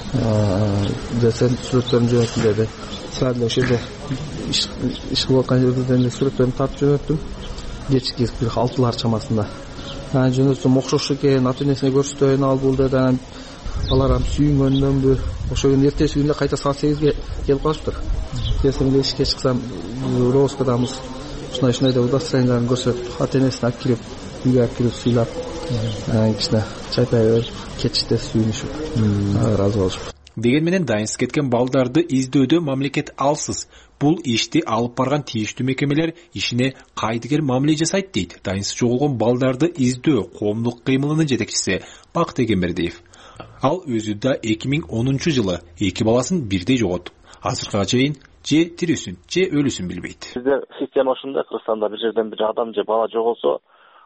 десен сүрөттөрүн жөнөттүм деди. Саат ошо жерде иш кылып аткан жерден сүрөттөрүн тартып жөнөттүм. Кечки бир алтылар чамасында. Анан жөнөтсөм окшош экен, ата энесине көрсөтөйүн ал бул деди. Анан алар сүйүнгөндөнбү, ошо күнү эртеси күнү кайта саат сегизге келип калыптыр. Эртең ишке чыксам, Роскадамыз ушундай-ушундай деп удостоверенияларын көрсөтүп, ата энесин алып кирип, үйгө алып кирип суйлап, анан кичине чайпай берип, кетиште сүйүнүшүп, ыраазы болушуп. Деген менен дайынсыз кеткен балдарды издөөдө мамлекет алсыз. Бул ишти алып барган тийиштүү мекемелер ишине кайдыгер мамиле жасайт дейт дайынсыз жоголгон балдарды издөө коомдук кыймылынын жетекчиси Бакыт Эгембердиев. Ал өзү да эки миң онунчу жылы эки баласын бирдей жоготуп, азыркыга чейин же тирүүсүн, же өлүүсүн билбейт. Бизде система ушундай, Кыргызстанда бир жерден бир адам же бала жоголсо,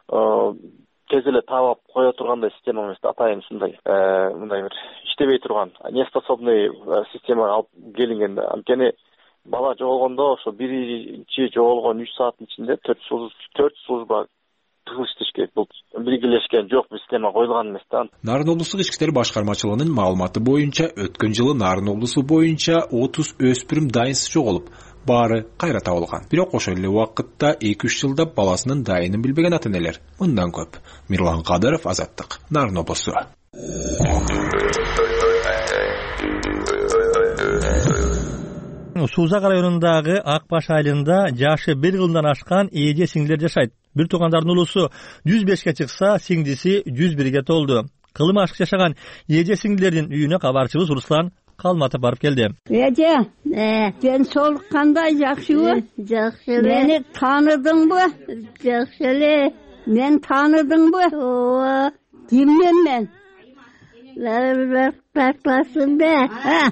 тез эле таап кое тургандай система эмес да, атайын ушундай, мындай бир иштебей турган, неспособный система алып келинген. Анткени бала жоголгондо ошо биринчи жоголгон үч сааттын ичинде төрт служба тыгыз иштеш керек. Бул биргелешкен жок бир система коюлган эмес да. Нарын облустук ички иштер башкармачылыгынын маалыматы боюнча, өткөн жылы Нарын облусу боюнча отуз өспүрүм дайынсыз жоголуп, баары кайра табылган. Бирок ошол эле убакытта эки үч жылда баласынын дайынын билбеген ата энелер мындан көп. Мирлан Кадыров, Азаттык, Нарын облусу. Суузак районундагы Ак Баш айылында жашы бир жылдан ашкан эже сиңдилер жашайт. Бир туугандардын улусу жүз бешке чыкса, сиңдиси жүз бирге толду. Кылым ашык жашаган эже сиңдилердин үйүнө кабарчыбыз Руслан калматып барып келди. Эже, ден соолук кандай, жакшыбы? Жакшы эле. Мени тааныдыңбы? Жакшы эле. Мен тааныдыңбы? Ооба. Киммен мен? Даттасында.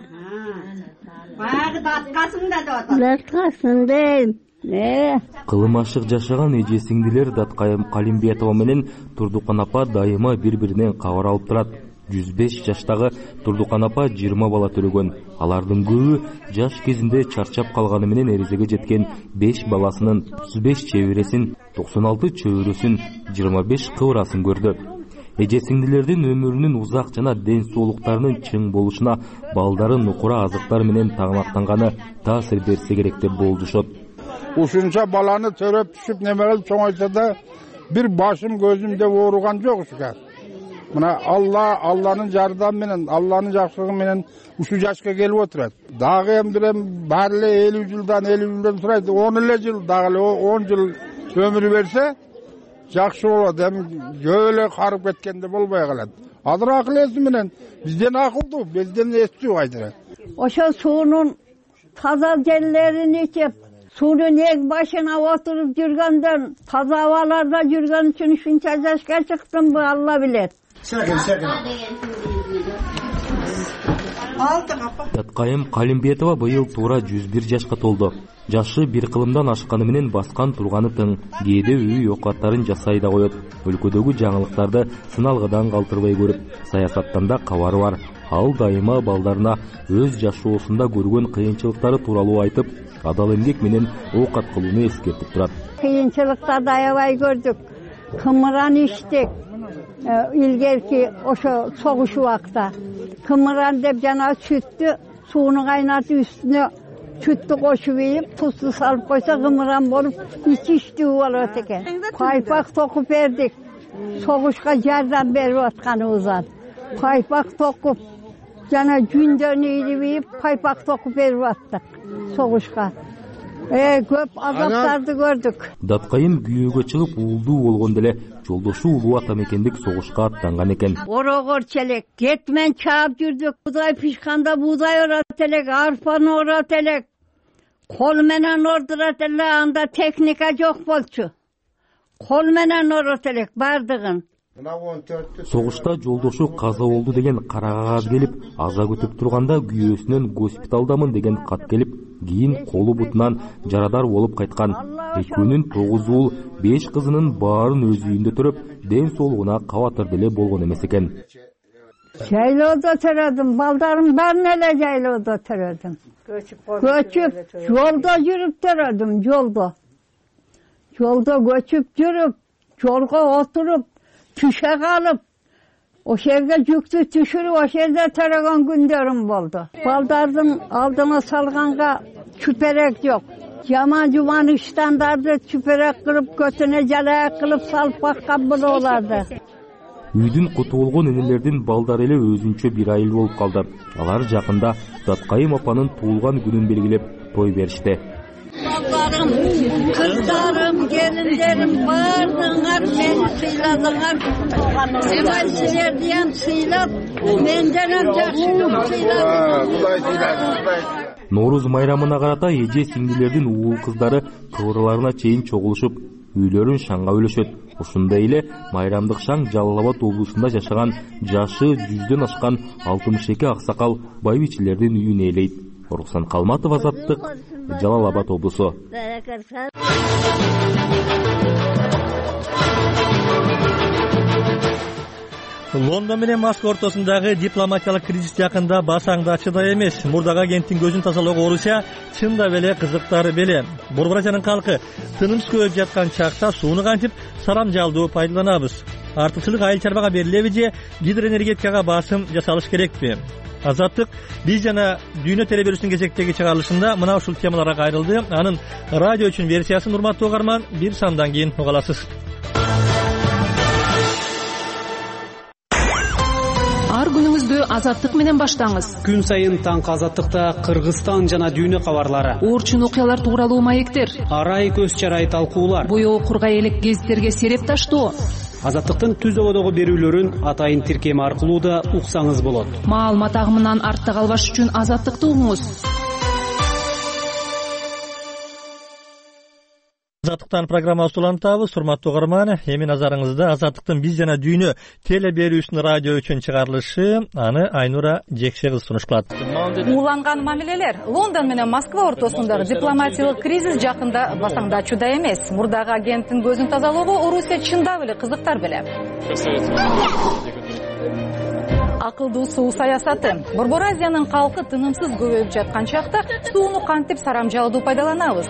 Баягы даттасында деп атат. Даттасында. Кылым ашык жашаган эже сиңдилер Даткайым Калимбетова менен Турдукан апа дайыма бири-биринен кабар алып турат. жүз беш жаштагы Турдукан апа жыйырма бала төрөгөн. Алардын көбү жаш кезинде чарчап калганы менен эрезеге жеткен беш баласынын отуз беш чебересин, токсон алты чөбөрөсүн, жыйырма беш кыбырасын көрдү. Эже сиңдилердин өмүрүнүн узак жана ден соолуктарынын чың болушуна балдарын нукура азыктар менен тагмактанганы таасир берсе керек деп болжошот. Ушунча баланы төрөп түшүп неме кылып чоңойсо да бир башым көзүм деп ооруган жок ушуга. Мына Алла, Алланын жардамы менен, Алланын жакшылыгы менен ушул жашка келип отурат. Дагы эми бир баары эле элүү жылдан элүү жылдан сурайт, он эле жыл, дагы эле он жыл өмүр берсе жакшы болот. Эми жөө эле карып кеткенде болбой калат. Азыр акыл эси менен бизден акылдуу, бизден эстүү кайдыра. Ошо суунун таза жерлерин ичип, суунун эң башына отуруп жүргөндөн, таза абаларда жүргөн үчүн ушунча жашка чыктымбы, Алла билет. Даткайым Калимбетова быйыл туура жүз бир жашка толду. Жашы бир кылымдан ашканы менен баскан турганы тың. Кээде үй окаттарын жасай да коет. Өлкөдөгү жаңылыктарды сыналгыдан калтырбай көрүп, саясаттан да кабары бар. Ал дайыма балдарына өз жашоосунда көргөн кыйынчылыктары тууралуу айтып, адал эмгек менен оокат кылууну эскертип турат. Кыйынчылыктарды аябай көрдүк. Кымыран иштик. Илгерки ошо согуш убакта кымыран деп жана сүттү сууну кайнатып үстүнө сүттү кошуп ийип тузду салып койсо кымыран болуп ичиштүү болот экен. Пайпак токуп бердик. Согушка жардам берип атканыбыздан. Пайпак токуп жана жүндөн ийип ийип пайпак токуп берип аттык согушка. Э, көп азаптарды көрдүк. Даткайым күйөөгө чыгып уулдуу болгондо эле жолдошу улуу ата мекендик согушка аттанган экен. Орогорчу элек, кетмен чаап жүрдүк. Буудай пишканда буудай орот элек, арпаны орот элек. Кол менен ордурат эле, анда техника жок болчу. Кол менен орот элек бардыгын. Согушта жолдошу каза болду деген кара кагаз келип, аза күтүп турганда күйөөсүнөн госпиталдамын деген кат келип, кийин колу бутунан жарадар болуп кайткан. Экөөнүн тогуз уул, беш кызынын баарын өз үйүндө төрөп, ден соолугуна кабатыр деле болгон эмес экен. Жайлоодо төрөдүм, балдарым баарын эле жайлоодо төрөдүм. Көчүп, жолдо жүрүп төрөдүм, жолдо. Жолдо көчүп жүрүп, жолго отуруп, түшө калып, ошол жерге жүктү түшүрүп, ошол жерде төрөгөн күндөрүм болду. Балдардын алдына салганга чүперек жок. Жаман жуман иштандарды чүперек кылып, көтүнө жалаак кылып салып баккан бололарды. Үйдүн куту болгон энелердин балдары эле өзүнчө бир айыл болуп калды. Алар жакында Даткайым апанын туулган күнүн белгилеп той беришти. Балдарым, кыздарым, келиндерим бардыңар, мени сыйладыңар. Кудай силерди ham сыйлап, менден ham жакшылык сыйладыңар. Нооруз майрамына карата эже сиңдилердин уул кыздары кыбыраларына чейин чогулушуп, үйлөрүн шаңга бөлөшөт. Ушундай эле майрамдык шаң Жалал Абад облусунда жашаган жашы жүздөн ашкан алтымыш эки аксакал байбичелердин үйүн ээлейт. Оруксан Калматов, Азаттык, Жалал Абад облусу. Лондон менен Москва ортосундагы дипломатиялык кризис жакында басаңда чыдай эмес. Мурдагы агенттин көзүн тазалоого Орусия чында беле кызыктар беле. Борборачанын калкы тынымсыз көөп жаткан чакта сууну кантип сарамжалдуу пайдаланабыз? Артыкчылык айыл чарбага берилеби же гидроэнергетикага басым жасалыш керекпи? Азаттык биз жана Дүйнө телеберүүсүнүн кезектеги чыгарылышында мына ушул темаларга кайрылды. Анын радио үчүн версиясын урматтуу угарман бир сандан кийин уга аласыз. Ар күнүңүздү Азаттык менен баштаңыз. Күн сайын таңкы Азаттыкта Кыргызстан жана дүйнө кабарлары, орчун окуялар тууралуу маектер, арай көз чарай талкуулар, боёо кургай элек гезиттерге сереп таштоо, Азаттыктын түз ободогу берүүлөрүн атайын тиркем аркылуу да уксаңыз болот. Маалымат агымынан артта калбаш үчүн Азаттыкты угуңуз. Азаттыктан программабызды улантабыз. Урматтуу угарман, эми назарыңызда Азаттыктын биз жана дүйнө теле берүүсүнүн радио үчүн чыгарылышы, аны Айнура Жекше кыз сунуш кылат. Уланган мамилелер Лондон менен Москва ортосундагы дипломатиялык кризис жакында басаңдачууда эмес. Мурдагы агенттин көзүн тазалоого Орусия чындап эле кызыктар беле. Акылдуу суу саясаты. Борбор Азиянын калкы тынымсыз көбөйүп жаткан чакта сууну кантип сарамжалдуу пайдаланабыз?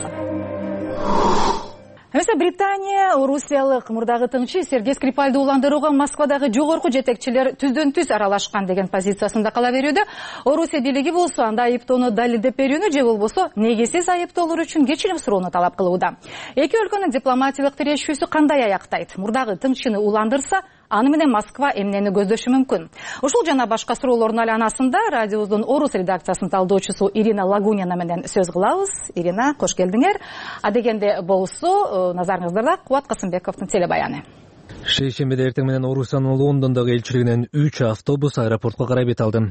Эмесе Британия орусиялык мурдагы тыңчы Сергей Скрипальды уландырууга Москвадагы жогорку жетекчилер түздөн түз аралашкан деген позициясында кала берүүдө. Орусия бийлиги болсо анда айыптоону далилдеп берүүнү же болбосо негизсиз айыптоолор үчүн кечирим суроону талап кылууда. Эки өлкөнүн дипломатиялык тирешүүсү кандай аяктайт? Мурдагы тыңчыны уландырса, аны менен Москва эмнени көздөшү мүмкүн? Ушул жана башка суроолордун айланасында радиобуздун Орус редакциясынын талдоочусу Ирина Лагунина менен сөз кылабыз. Ирина, кош келдиңер. Адегенде болсо, назарыңыздарда Кубат Касымбековдун телебаяны. Шейшембиде эртең менен Орусиянын Лондондогу элчилигинен үч автобус аэропортко карай бет алды.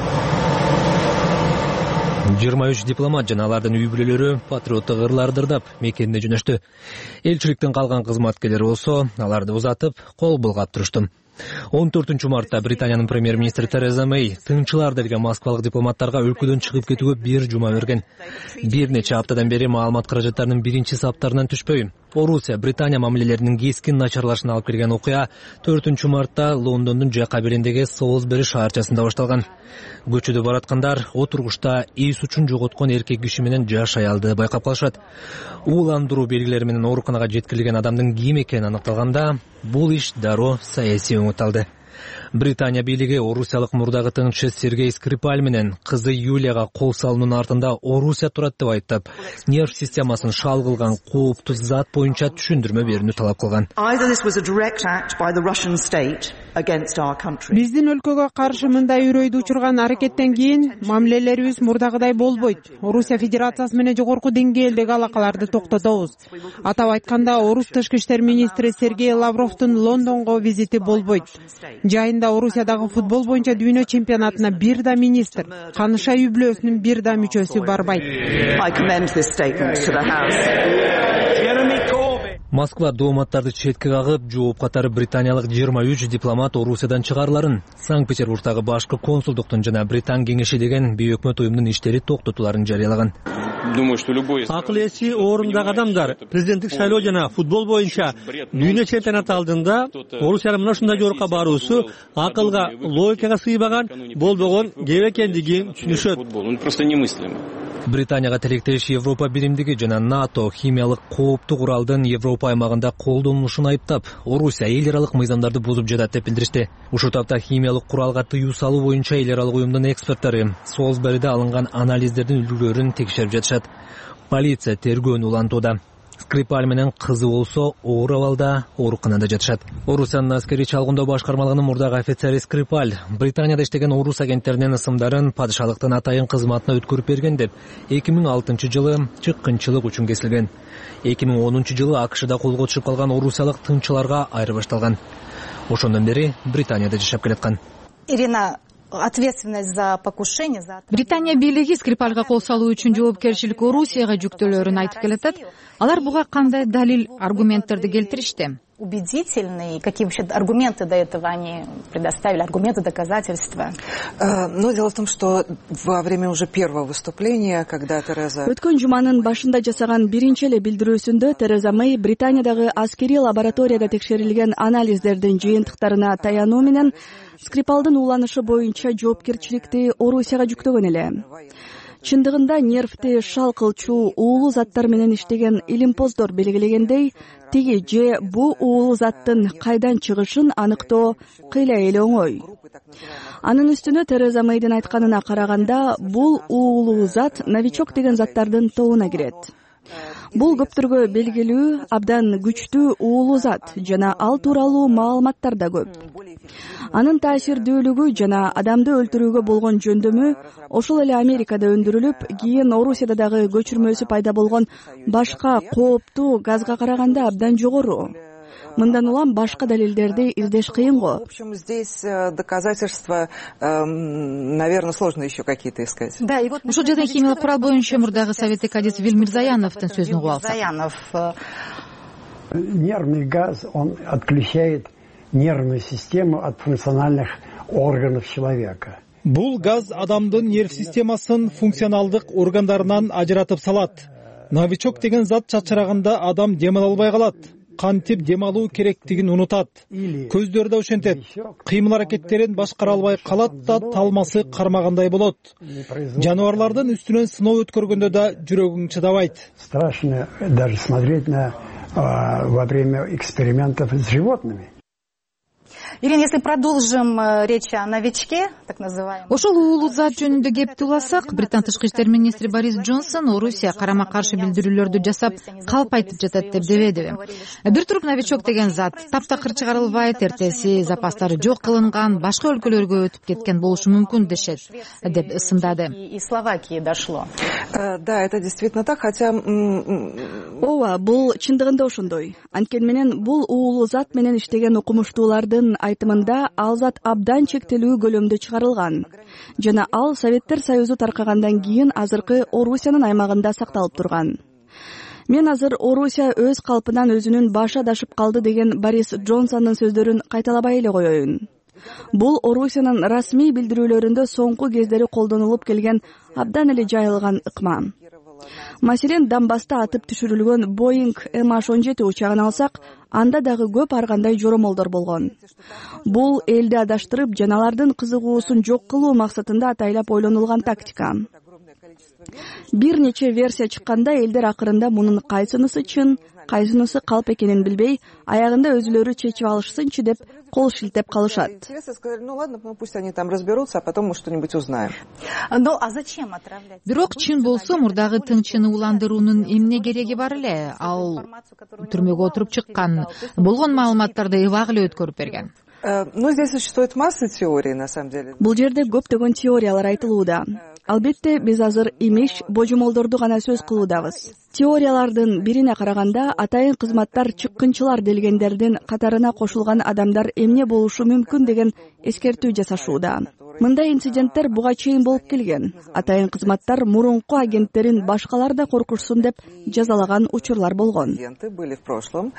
жыйырма үч дипломат жана алардын үй бүлөлөрү патриоттук ырларды ырдап мекенине жөнөштү. Элчиликтин калган кызматкерлери болсо аларды узатып, кол булгап турушту. он төртүнчү мартта Британиянын премьер-министри Тереза Мэй тыңчылар делген москвалык дипломаттарга өлкөдөн чыгып кетүүгө бир жума берген. Бир нече аптадан бери маалымат каражаттарынын биринчи саптарынан түшпөй. Орусия Британия мамилелеринин кескин начарлашына алып келген окуя төртүнчү мартта Лондондун жакка берендеги Солсбери шаарчасында башталган. Көчөдө бараткандар отургучта эс учун жоготкон эркек киши менен жаш аялды байкап калышат. Ууландыруу белгилери менен ооруканага жеткирилген адамдын ким экени аныкталганда, бул иш дароо саясий өңүт. Британия бийлиги орусиялык мурдагы тыңчы Сергей Скрипаль менен кызы Юлияга кол салуунун артында Орусия турат деп айыптап, нерв системасын шал кылган кооптуу зат боюнча түшүндүрмө берүүнү талап кылган. Биздин өлкөгө каршы мындай үрөйдү учурган аракеттен кийин мамилелерибиз мурдагыдай болбойт. Орусия Федерациясы менен жогорку деңгээлдеги алакаларды токтотобуз. Атап айтканда, Орус тышкы иштер министри Сергей Лавровдун Лондонго визити болбойт. Жайында Орусиядагы футбол боюнча дүйнө чемпионатына бир да министр, Каныша үй бүлөсүнүн бир да мүчөсү барбайт. Москва дооматтарды четке кагып, жооп катары британиялык жыйырма үч дипломат Орусиядан чыгарыларын, Санкт-Петербургдагы башкы консулдуктун жана Британ кеңеши деген бейөкмөт уюмдун иштери токтотуларын жарыялаган. Акыл эси оорумдагы адамдар президенттик шайлоо жана футбол боюнча дүйнө чемпионаты алдында Орусиянын мына ушундай жорукка баруусу акылга, логикага сыйбаган, болбогон кеп экендигин түшүнүшөт. Британияга тилектеш Европа биримдиги жана НАТО химиялык кооптуу куралдын Европа аймагында колдонулушун айыптап, Орусия эл аралык мыйзамдарды бузуп жатат деп билдиришти. Ушул тапта химиялык куралга тыюу салуу боюнча эл аралык уюмдун эксперттери Солсбериде алынган анализдердин үлгүлөрүн текшерип жатышат. Полиция тергөөнү улантууда. Скрипаль менен кызы болсо оор абалда ооруканада жатышат. Орусиянын аскерий чалгындоо башкармалыгынын мурдагы офицери Скрипаль Британияда иштеген орус агенттеринин ысымдарын падышалыктын атайын кызматына өткөрүп берген деп эки миң алтынчы жылы чыккынчылык үчүн кесилген. эки миң онунчу жылы АКШда колго түшүп калган орусиялык тыңчыларга айырбашталган. Ошондон бери Британияда жашап келаткан. Ирина, ответственность за покушение за Британия бийлиги Скрипальга кол салуу үчүн жоопкерчилик Орусияга жүктөөлөрүн айтып келатат. Алар буга кандай далил, аргументтерди келтиришти? Убедительные, какие вообще аргументы до этого они предоставили, аргументы, доказательства? Но дело в том, что во время уже первого выступления, когда Тереза... Өткөн жуманын башында жасаган биринчи эле билдирүүсүндө Тереза Мэй Британиядагы аскерий лабораторияда текшерилген анализдердин жыйынтыктарына таянуу менен Скрипалдын ууланышы боюнча жоопкерчиликти Орусияга жүктөгөн эле. Чындыгында нервти шал кылчу уулуу заттар менен иштеген илимпоздор белгилегендей, тиги же бу уулуу заттын кайдан чыгышын аныктоо кыйла эле оңой. Анын үстүнө Тереза Мэйдин айтканына караганда, бул уулуу зат новичок деген заттардын тобуна кирет. Бул көптөргө белгилүү абдан күчтүү уулуу зат жана ал тууралуу маалыматтар да көп. Анын таасирдүүлүгү жана адамды өлтүрүүгө болгон жөндөмү ошол эле Америкада өндүрүлүп, кийин Орусияда дагы көчүрмөсү пайда болгон башка кооптуу газга караганда абдан жогору. мындан улам башка далилдерди издеш кыйын го. В общем, здесь доказательства, наверное, сложно еще какие-то искать. Да, и вот ушул жерден химиялык курал боюнча мурдагы совет кадиси Вильмирзаяновдун сөзүн угуп алсак. Нервный газ, он отключает нервную систему от функциональных органов человека. Бул газ адамдын нерв системасын функционалдык органдарынан ажыратып салат. Новичок деген зат чачыраганда адам дем ала албай калат. Кантип дем алуу керектигин унутат. Көздөр да ошентет. Кыймыл аракеттерин башкара албай калат да талмасы кармагандай болот. Жаныбарлардын үстүнөн сыноо өткөргөндө да жүрөгүң чыдабайт. Страшно даже смотреть на во время экспериментов с животными. Ирина, если продолжим речь о новичке, так называемом. Ошол уулуу зат жөнүндө кепти уласак, Британ тышкы иштер министри Борис Джонсон Орусия карама каршы билдирүүлөрдү жасап, калп айтып жатат деп дебедиби. Бир туруп новичок деген зат таптакыр чыгарылбайт, эртеси запастары жок кылынган, башка өлкөлөргө өтүп кеткен болушу мүмкүн дешет, деп ысындады. И Словакии дошло. Да, это действительно так, хотя ооба, бул чындыгында ошондой. Анткени менен бул уулуу зат менен иштеген окумуштуулардын айтымында ал зат абдан чектелүү көлөмдө чыгарылган жана ал Советтер Союзу таркагандан кийин азыркы Орусиянын аймагында сакталып турган. Мен азыр Орусия өз калпынан өзүнүн башы адашып калды деген Борис Джонсондун сөздөрүн кайталабай эле коеюн. Бул Орусиянын расмий билдирүүлөрүндө соңку кездери колдонулуп келген абдан эле жайылган ыкма. Маселен, Донбасста атып түшүрүлгөн Боинг эм эйч он жети учагын алсак, анда дагы көп ар кандай жоромолдор болгон. Бул элди адаштырып, жаналардын кызыгуусун жок кылуу максатында атайлап ойлонулган тактика. Бир нече версия чыкканда элдер акырында мунун кайсынысы чын, кайсынысы калп экенин билбей, аягында өзүлөрү чечип алышсынчы деп кол шилтеп калышат. Ну ладно, пусть они там разберутся, а потом мы что-нибудь узнаем. Ну а зачем отравлять? Бирок чын болсо, мурдагы тынчыны уландыруунун эмне кереги бар эле? Ал түрмөгө отуруп чыккан, болгон маалыматтарды эбак эле өткөрүп берген. Ну, здесь существует масса теорий, на самом деле. Бул жерде көптөгөн теориялар айтылууда. Албетте, биз азыр имиш божомолдорду гана сөз кылуудабыз. Теориялардын бирине караганда, атайын кызматтар чыккынчылар делгендердин катарына кошулган адамдар эмне болушу мүмкүн деген эскертүү жасашууда. Мындай инциденттер буга чейин болуп келген. Атайын кызматтар мурунку агенттерин башкалар да коркушсун деп жазалаган учурлар болгон. Были в прошлом,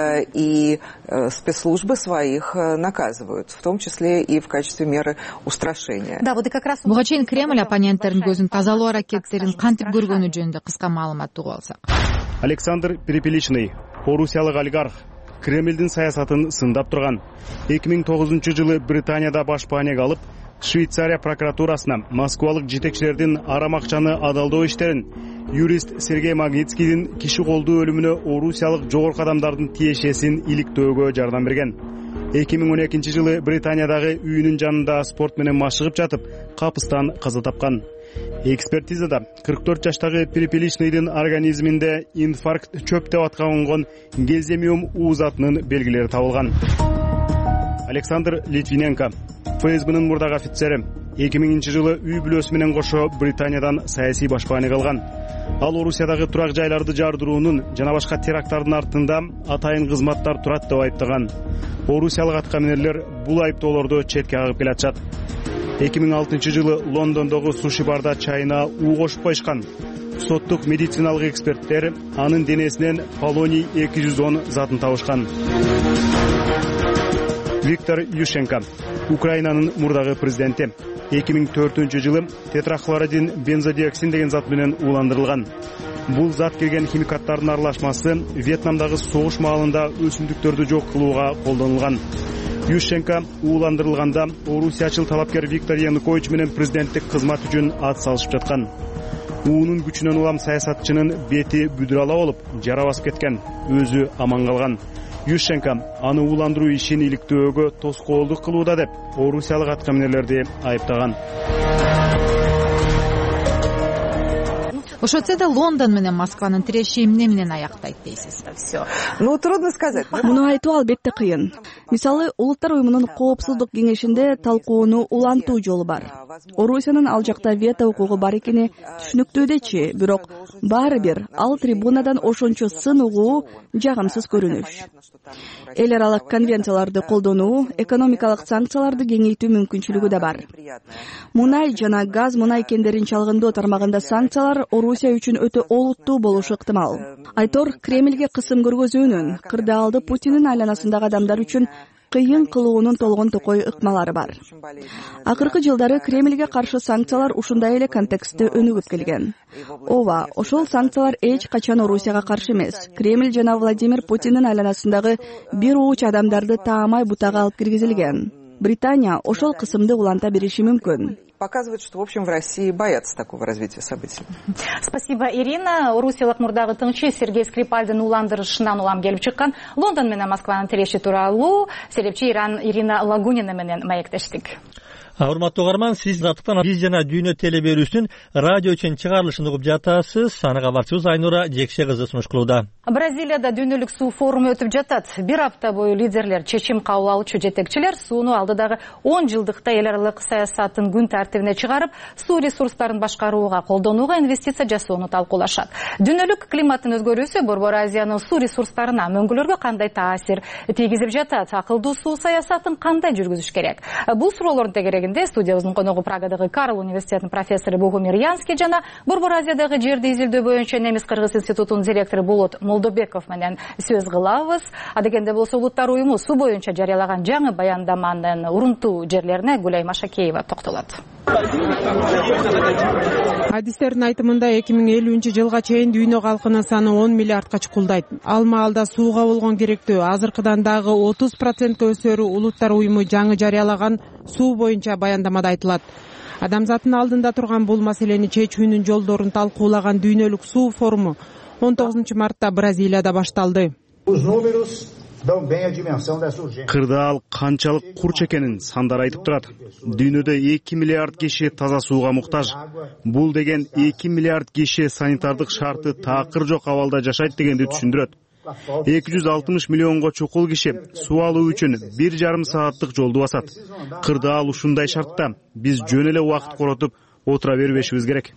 и спецслужбы своих наказывают, в том числе и в качестве меры устрашения. Да, вот и как раз буга чейин Кремль оппоненттерин көзүн тазалоо аракеттерин кантип көргөнү жөнүндө кыска маалымат угуп алсак. Александр Перепеличный, орусиялык олигарх, Кремльдин саясатын сындап турган. эки миң тогузунчу жылы Британияда башпаанеге алып, Швейцария прокуратурасына москвалык жетекчилердин арам акчаны адалдоо иштерин, юрист Сергей Магнитскийдин киши колдуу өлүмүнө орусиялык жогорку адамдардын тиешесин иликтөөгө жардам берген. эки миң он экинчи жылы Британиядагы үйүнүн жанында спорт менен машыгып жатып, капыстан каза тапкан. Экспертизада кырк төрт жаштагы Перепеличныйдын организминде инфаркт чөп деп аткангон гельземиум уу затынын белгилери табылган. Александр Литвиненко, эф эс бнын мурдагы офицери, эки миңинчи жылы үй бүлөсү менен кошо Британиядан саясий башпаанеге алган. Ал Орусиядагы турак жайларды жардыруунун жана башка теракттардын артында атайын кызматтар турат деп айыптаган. Орусиялык аткаминерлер бул айыптоолорду четке кагып келатышат. эки миң алтынчы жылы Лондондогу суши барда чайына уу кошуп коюшкан. Соттук медициналык эксперттер анын денесинен полоний эки жүз он затын табышкан. Виктор Ющенко, Украинанын мурдагы президенти, эки миң төртүнчү жылы тетрахлоридин бензодиоксин деген зат менен ууландырылган. Бул зат кирген химикаттардын аралашмасы Вьетнамдагы согуш маалында өсүмдүктөрдү жок кылууга колдонулган. Ющенко ууландырылганда орусиячыл талапкер Виктор Янукович менен президенттик кызмат үчүн ат салышып жаткан. Уунун күчүнөн улам саясатчынын бети бүдүр ала болуп, жара басып кеткен, өзү аман калган. Ющенко аны ууландыруу ишин иликтөөгө тоскоолдук кылууда деп орусиялык аткаминерлерди айыптаган. ошентсе да Лондон менен Москванын тиреши эмне менен аяктайт дейсиз? Ну, трудно сказать. Муну айтуу албетте кыйын. Мисалы, Улуттар уюмунун коопсуздук кеңешинде талкууну улантуу жолу бар. Орусиянын ал жакта вето укугу бар экени түшүнүктүү дечи, бирок баары бир ал трибунадан ошончо сын угуу жагымсыз көрүнүш. Эл аралык конвенцияларды колдонуу, экономикалык санкцияларды кеңейтүү мүмкүнчүлүгү да бар. Мунай жана газ мунай кендерин чалгындоо тармагында санкциялар Орусия үчүн өтө олуттуу болушу ыктымал. Айтор Кремльге кысым көргөзүүнүн, кырдаалды Путиндин айланасындагы адамдар үчүн кыйын кылуунун толгон токой ыкмалары бар. Акыркы жылдары Кремльге каршы санкциялар ушундай эле контекстте өнүгүп келген. Ооба, ошол санкциялар эч качан Орусияга каршы эмес. Кремль жана Владимир Путиндин айланасындагы бир ууч адамдарды таамай бутага алып киргизилген. Британия ошол кысымды уланта бериши мүмкүн. Показывает, что, в общем, в России боятся такого развития событий. Спасибо, Ирина. Орусиялык мурдагы тыңчы Сергей Скрипальдын уландырышынан улам келип чыккан Лондон менен Москванын тиреши тууралуу серепчи Ирина Лагунина менен маектештик. Урматтуу угарман, сиз Затыктан биз жана Дүйнө теле берүүсүнүн радио үчүн чыгарылышын угуп жатасыз. Аны кабарчыбыз Айнура Жекше кызы сунуш кылууда. Бразилияда дүйнөлүк суу форуму өтүп жатат. Бир апта бою лидерлер, чечим кабыл алуучу жетекчилер сууну алдыдагы он жылдыкта эл аралык саясатын күн тартибине чыгарып, суу ресурстарын башкарууга, колдонууга инвестиция жасоону талкуулашат. Дүйнөлүк климаттын өзгөрүүсү Борбор Азиянын суу ресурстарына, мөңгүлөргө кандай таасир тийгизип жатат? Акылдуу суу саясатын кандай жүргүзүш керек? Бул суроолордун тегерегинде студиябыздын коногу Прагадагы Карл университетинин профессору Богумир Янский жана Борбор Азиядагы жерди изилдөө боюнча Немис-Кыргыз институтунун директору Болот Молдобеков менен сөз кылабыз. Адегенде болсо Улуттар уюму суу боюнча жарыялаган жаңы баяндаманын урунтуу жерлерине Гүлай Машакеева токтолот. Адистердин айтымында эки миң элүүнчү жылга чейин дүйнө калкынын саны он миллиардка чукулдайт. Ал маалда сууга болгон керектөө азыркыдан дагы отуз процентке өсөрү Улуттар уюму жаңы жарыялаган суу боюнча баяндамада айтылат. Адамзаттын алдында турган бул маселени чечүүнүн жолдорун талкуулаган дүйнөлүк суу форуму он тогузунчу мартта Бразилияда башталды. Кырдаал канчалык курч экенин сандар айтып турат. Дүйнөдө эки миллиард киши таза сууга муктаж. Бул деген эки миллиард киши санитардык шарты такыр жок абалда жашайт дегенди түшүндүрөт. эки жүз алтымыш миллионго чукул киши суу алуу үчүн бир жарым сааттык жолду басат. Кырдаал ушундай шартта биз жөн эле убакыт коротуп отура бербешибиз керек.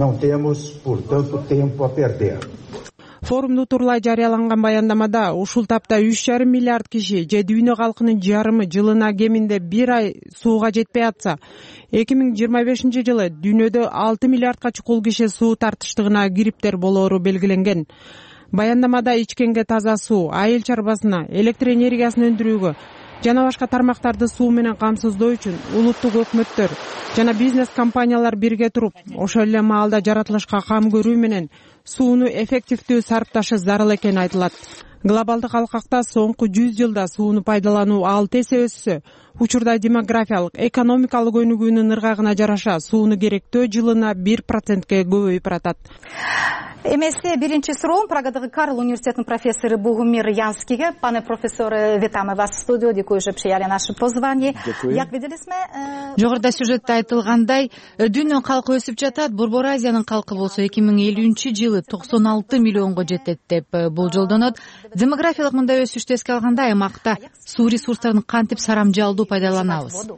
Форумду турлай жарыяланган баяндамада ушул тапта үч жарым миллиард киши же дүйнө калкынын жарымы жылына кеминде бир ай сууга жетпей атса, эки миң жыйырма бешинчи жылы дүйнөдө алты миллиардка чукул киши суу тартыштыгына кириптер болоору белгиленген. Баяндамада ичкенге таза суу, айыл чарбасына, электр энергиясын өндүрүүгө жана башка тармактарды суу менен камсыздоо үчүн улуттук өкмөттөр жана бизнес компаниялар бирге туруп, ошол эле маалда жаратылышка кам көрүү менен сууну эффективдүү сарпташы зарыл экени айтылат. Глобалдык алкакта соңку жүз жылда сууну пайдалануу алты эсе өссө, учурда демографиялык, экономикалык өнүгүүнүн ыргагына жараша сууну керектөө жылына бир процентке көбөйүп баратат. Эмесе биринчи суроом Прагадагы Карл университетинин профессору Богумир Янскийге. Пане профессоре, витаме вас в студио, дякую, что приняли наше позвание. Як видели сме? Жогоруда сюжетте айтылгандай, дүйнө калкы өсүп жатат. Борбор Азиянын калкы болсо эки миң элүүнчү жылы токсон алты миллионго жетет деп болжолдонот. Демографиялык мындай өсүштү эске алганда аймакта суу ресурстарын кантип сарамжалдуу пайдаланабыз?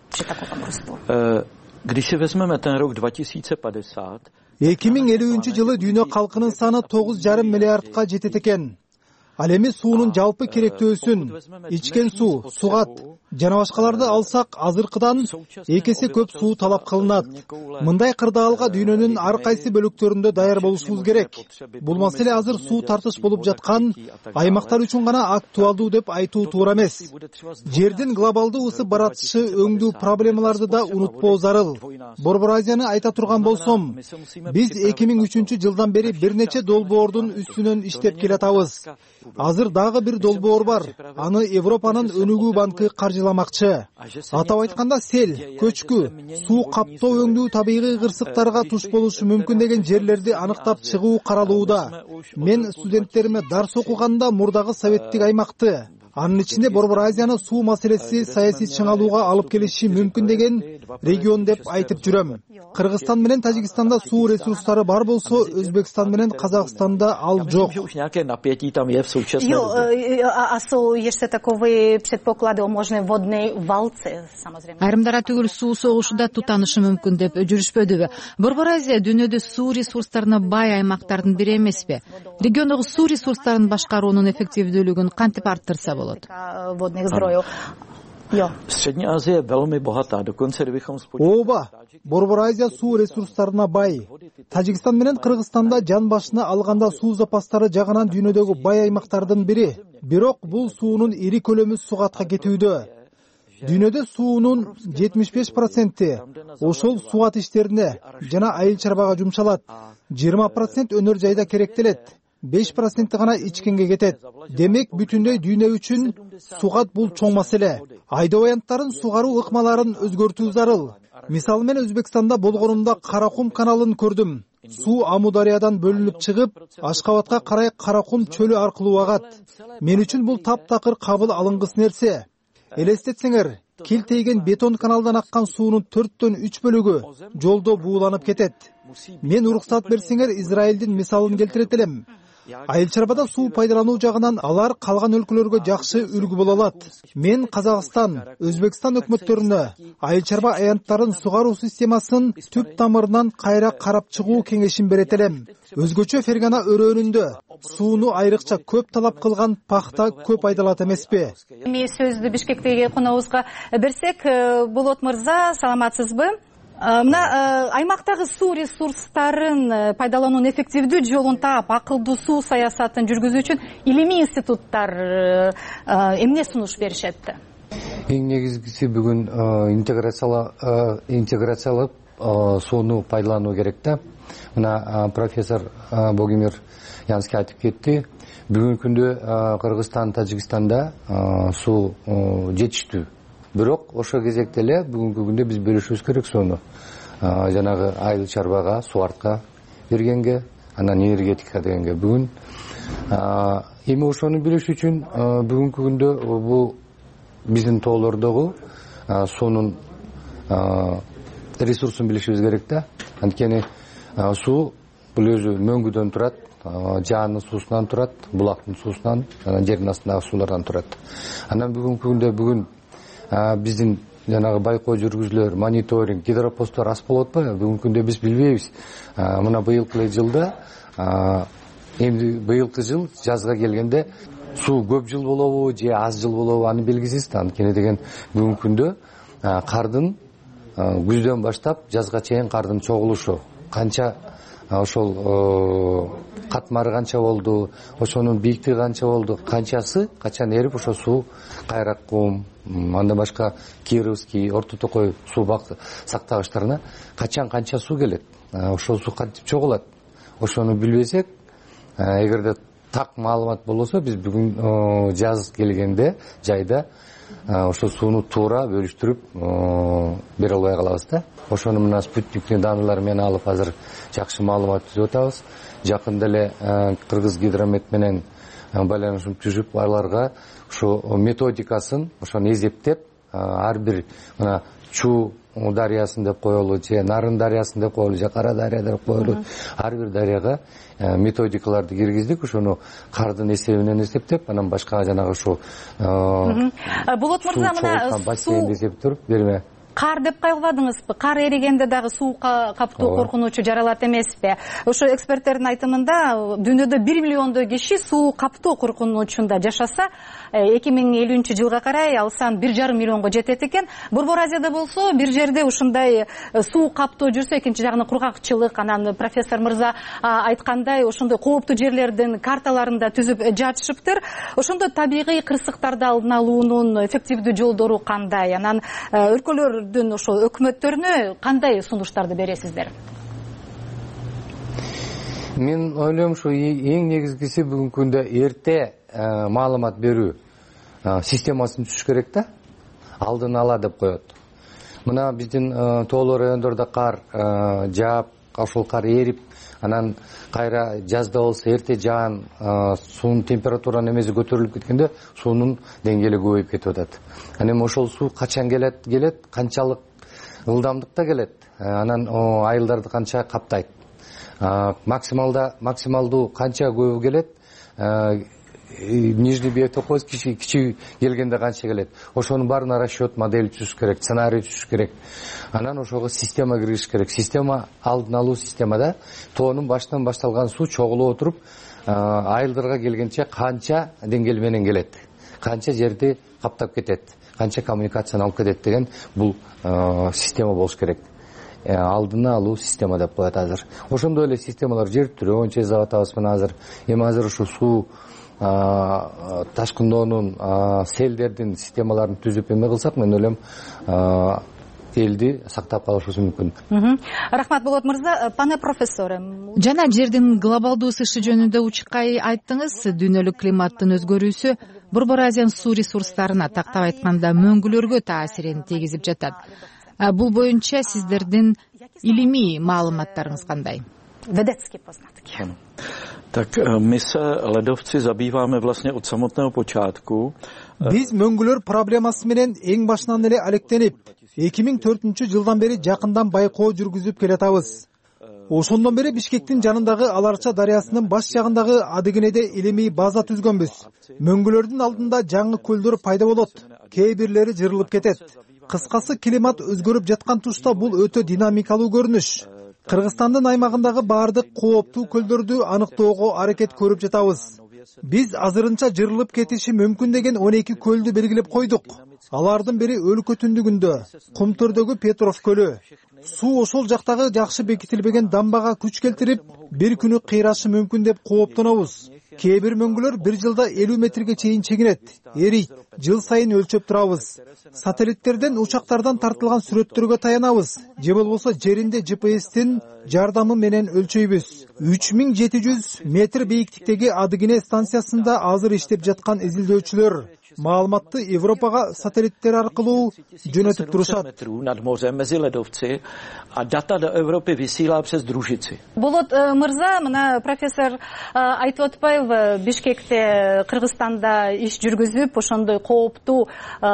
эки миң элүүнчү жылы дүйнө калкынын саны тогуз жарым миллиардка жетет экен. Ал эми суунун жалпы керектөөсүн, ичкен суу, сугат жана башкаларды алсак, азыркыдан эки эсе көп суу талап кылынат. Мындай кырдаалга дүйнөнүн ар кайсы бөлүктөрүндө даяр болушубуз керек. Бул маселе азыр суу тартыш болуп жаткан аймактар үчүн гана актуалдуу деп айтуу туура эмес. Жердин глобалдуу ысып баратышы өңдүү проблемаларды да унутпоо зарыл. Борбор Азияны айта турган болсом, биз эки миң үчүнчү жылдан бери бир нече долбоордун үстүнөн иштеп келатабыз. Азыр дагы бир долбоор бар. Аны Европанын өнүгүү банкы каржыламакчы. Атап айтканда сел, көчкү, суу каптоо өңдүү табигый кырсыктарга туш болушу мүмкүн деген жерлерди аныктап чыгуу каралууда. Мен студенттериме дарс окуганда мурдагы советтик аймакты, анын ичинде Борбор Азияны суу маселеси саясий чыңалууга алып келиши мүмкүн деген регион деп айтып жүрөм. Кыргызстан менен Тажикстанда суу ресурстары бар болсо, Өзбекстан менен Казакстанда ал жок. Айрымдара түгүл суу согушу да тутанышы мүмкүн деп жүрүшпөдүбү? Борбор Азия дүйнөдө суу ресурстарына бай аймактардын бири эмеспи? Региондогу суу ресурстарын башкаруунун эффективдүүлүгүн кантип арттырса болот? Ооба, Борбор Азия суу ресурстарына бай. Тажикстан менен Кыргызстанда жан башына алганда суу запастары жагынан дүйнөдөгү бай аймактардын бири. Бирок бул суунун ири көлөмү сугатка кетүүдө. Дүйнөдө суунун жетимиш беш проценти ошол сугат иштерине жана айыл чарбага жумшалат. жыйырма процент өнөр жайда керектелет. беш проценти гана ичкенге кетет. Демек бүтүндөй дүйнө үчүн сугат бул чоң маселе. Айдоо аянттарын сугаруу ыкмаларын өзгөртүү зарыл. Мисалы мен Өзбекстанда болгонумда Каракум каналын көрдүм. Суу Аму дарыядан бөлүнүп чыгып, Ашкабатка карай Каракум чөлү аркылуу агат. Мен үчүн бул таптакыр кабыл алынгыс нерсе. Элестетсеңер, кил тийген бетон каналдан аккан суунун төрттөн үч бөлүгү жолдо бууланып кетет. Мен уруксат берсеңер Израилдин мисалын келтирет элем. Айыл чарбада суу пайдалануу жагынан алар калган өлкөлөргө жакшы үлгү боло алат. Мен Казакстан, Өзбекстан өкмөттөрүнө айыл чарба аянттарын сугаруу системасын түп тамырынан кайра карап чыгуу кеңешин берет элем. Өзгөчө Фергана өрөөнүндө сууну айрыкча көп талап кылган пахта көп айдалат эмеспи? Эми сөздү Бишкектеги коногубузга берсек, Болот мырза, саламатсызбы? Мына аймактагы суу ресурстарын пайдалануунун эффективдүү жолун таап, акылдуу суу саясатын жүргүзүү үчүн илимий институттар эмне сунуш беришет? Эң негизгиси бүгүн интеграциялап сууну пайдалануу керек да. Мына профессор Богимир Янский айтып кетти. Бүгүнкү күндө Кыргызстан, Тажикстанда суу жетиштүү. Бирок ошол кезекте эле бүгүнкү күндө биз бөлүшүбүз керек сууну. Жанагы айыл чарбага, суартка бергенге, анан энергетика дегенге. Бүгүн эми ошону билиш үчүн бүгүнкү күндө бул биздин тоолордогу суунун ресурсун билишибиз керек да. Анткени суу бул өзү мөңгүдөн турат, жаанын суусунан турат, булактын суусунан, анан жердин астындагы суулардан турат. Анан бүгүнкү күндө бүгүн биздин жанагы байкоо жүргүзүүлөр, мониторинг, гидропосттор аз болуп атпайбы? Бүгүнкү күндө биз билбейбиз. Мына быйылкы жылда, эми быйылкы жыл жазга келгенде суу көп жыл болобу же аз жыл болобу аны белгисиз да. Анткени деген бүгүнкү күндө кардын күздөн баштап жазга чейин кардын чогулушу канча, ошол катмары канча болду, ошонун бийиктиги канча болду, канчасы качан эрип ошо суу Кайраккум, андан башка Кировский, Орто Токой суу сактагычтарына качан канча суу келет, ошол суу кантип чогулат, ошону билбесек, эгерде так маалымат болбосо биз бүгүн жаз келгенде жайда ошол сууну туура бөлүштүрүп бере албай калабыз да. Ошону мына спутниктин данылары менен алып азыр жакшы маалымат түзүп атабыз. Жакында эле Кыргыз гидромет менен байланышып түзүп, аларга ошо методикасын ошону эзептеп, ар бир мына Чуу дарыясын деп коелу, же Нарын дарыясын деп коелу, же Кара дарыя деп коелу, ар бир дарыяга методикаларды киргиздик. Ошону кардын эсебинен эсептеп, анан башка жанагы ошо Болот мырза, мына бассейнди эсептеп берме. Кар деп кайгылбадыңызбы? Кар эригенде дагы суу каптоо коркунучу жаралат эмеспи? Ошо эксперттердин айтымында дүйнөдө бир миллиондой киши суу каптоо коркунучунда жашаса, эки миң элүүнчү жылга карай ал сан бир жарым миллионго жетет экен. Борбор Азияда болсо бир жерде ушундай суу каптоо жүрсө, экинчи жагынан кургакчылык, анан профессор мырза айткандай ошондой кооптуу жерлердин карталарын да түзүп жатышыптыр. Ошондо табигый кырсыктарды алдын алуунун эффективдүү жолдору кандай? Анан өлкөлөр ошо өкмөттөрүнө кандай сунуштарды бересиздер? Мен ойлойм, ушу эң негизгиси бүгүнкү күндө эрте маалымат берүү системасын түзүш керек да. Алдын ала деп коет. Мына биздин тоолор райондордо кар жаап, ошол кар эрип, анан кайра жазда болсо эрте жаан суунун температуранын эмеси көтөрүлүп кеткенде суунун деңгээли көбөйүп кетип атат. Анан эми ошол суу качан келет келет канчалык ылдамдыкта келет, анан айылдарды канча каптайт, максималда максималдуу канча көп келет, нижний биотокос кичи кичи келгенде канча келет, ошонун баарына расчет модель түзүш керек, сценарий түзүш керек. Анан ошого система киргизиш керек. Система алдын алуу системада тоонун башынан башталган суу чогулуп отуруп айылдарга келгенче канча деңгээл менен келет, канча жерди каптап кетет, канча коммуникацияны алып кетет деген бул система болуш керек. Алдыны алуу система деп коет азыр. Ошондой эле системалар жер түрөөнү жасап атабыз мына азыр. Эми азыр ушу суу ташкындоонун селдердин системаларын түзүп эме кылсак, мен ойлойм элди сактап калышыбыз мүмкүн. Рахмат Болот мырза. Пане профессор, жана жердин глобалдуу ысышы жөнүндө учкай айттыңыз. Дүйнөлүк климаттын өзгөрүүсү Борбор Азиянын суу ресурстарына, тактап айтканда мөңгүлөргө таасирин тийгизип жатат. Бул боюнча сиздердин илимий маалыматтарыңыз кандай? Ведецкий познатки. Tak my se ledovci zabýváme vlastně od samotného počátku. Биз мөңгүлөр проблемасы менен эң башынан эле алектенип, эки миң төртүнчү жылдан бери жакындан байкоо жүргүзүп келатабыз. Ошондон бери Бишкектин жанындагы Аларча дарыясынын баш жагындагы Адыгенеде илимий база түзгөнбүз. Мөңгүлөрдүн алдында жаңы көлдөр пайда болот, кээ бирлери жырылып кетет. Кыскасы, климат өзгөрүп жаткан тушта бул өтө динамикалуу көрүнүш. Кыргызстандын аймагындагы баардык кооптуу көлдөрдү аныктоого аракет көрүп жатабыз. Биз азырынча жырылып кетиши мүмкүн деген он эки көлдү белгилеп койдук. Алардын бири өлкө түндүгүндө, Кумтөрдөгү Петров көлү. Суу ошол жактагы жакшы бекитилбеген дамбага күч келтирип, бир күнү кыйрашы мүмкүн деп кооптонобуз. Кээ бир мөңгүлөр бир жылда элүү метрге чейин чегинет, эрийт. Жыл сайын өлчөп турабыз. Сателлиттерден, учактардан тартылган сүрөттөргө таянабыз. Же болбосо жеринде Ж П Стин жардамы менен өлчөйбүз. үч миң жети жүз метр бийиктиктеги Адыгене станциясында азыр иштеп жаткан изилдөөчүлөр маалыматты Европага сателлиттер аркылуу жөнөтүп турушат. Nad mořem mezi ledovci a data do Evropy vysílá přes družici. Болот мырза, мына профессор айтып атпайбы, Бишкекте, Кыргызстанда иш жүргүзүп, ошондой кооптуу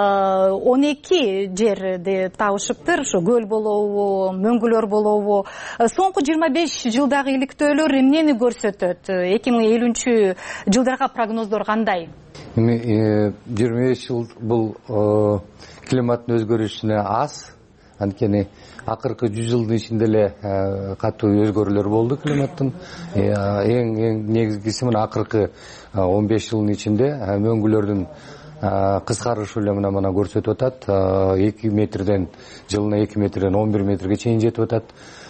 он эки жерди табышыптыр. Ошо көл болобу, мөңгүлөр болобу. Соңку жыйырма беш жылдагы иликтөөлөр эмнени көрсөтөт? эки миң элүүнчү жылдарга прогноздор кандай? Эми жыйырма беш жыл бул климаттын өзгөрүшүнө аз. Анткени акыркы жүз жылдын ичинде эле катуу өзгөрүүлөр болду климаттын. Эң эң негизгиси мына акыркы он беш жылдын ичинде мөңгүлөрдүн кыскарышы эле мына мына көрсөтүп атат. эки метрден жылына эки метрден он бир метрге чейин жетип атат.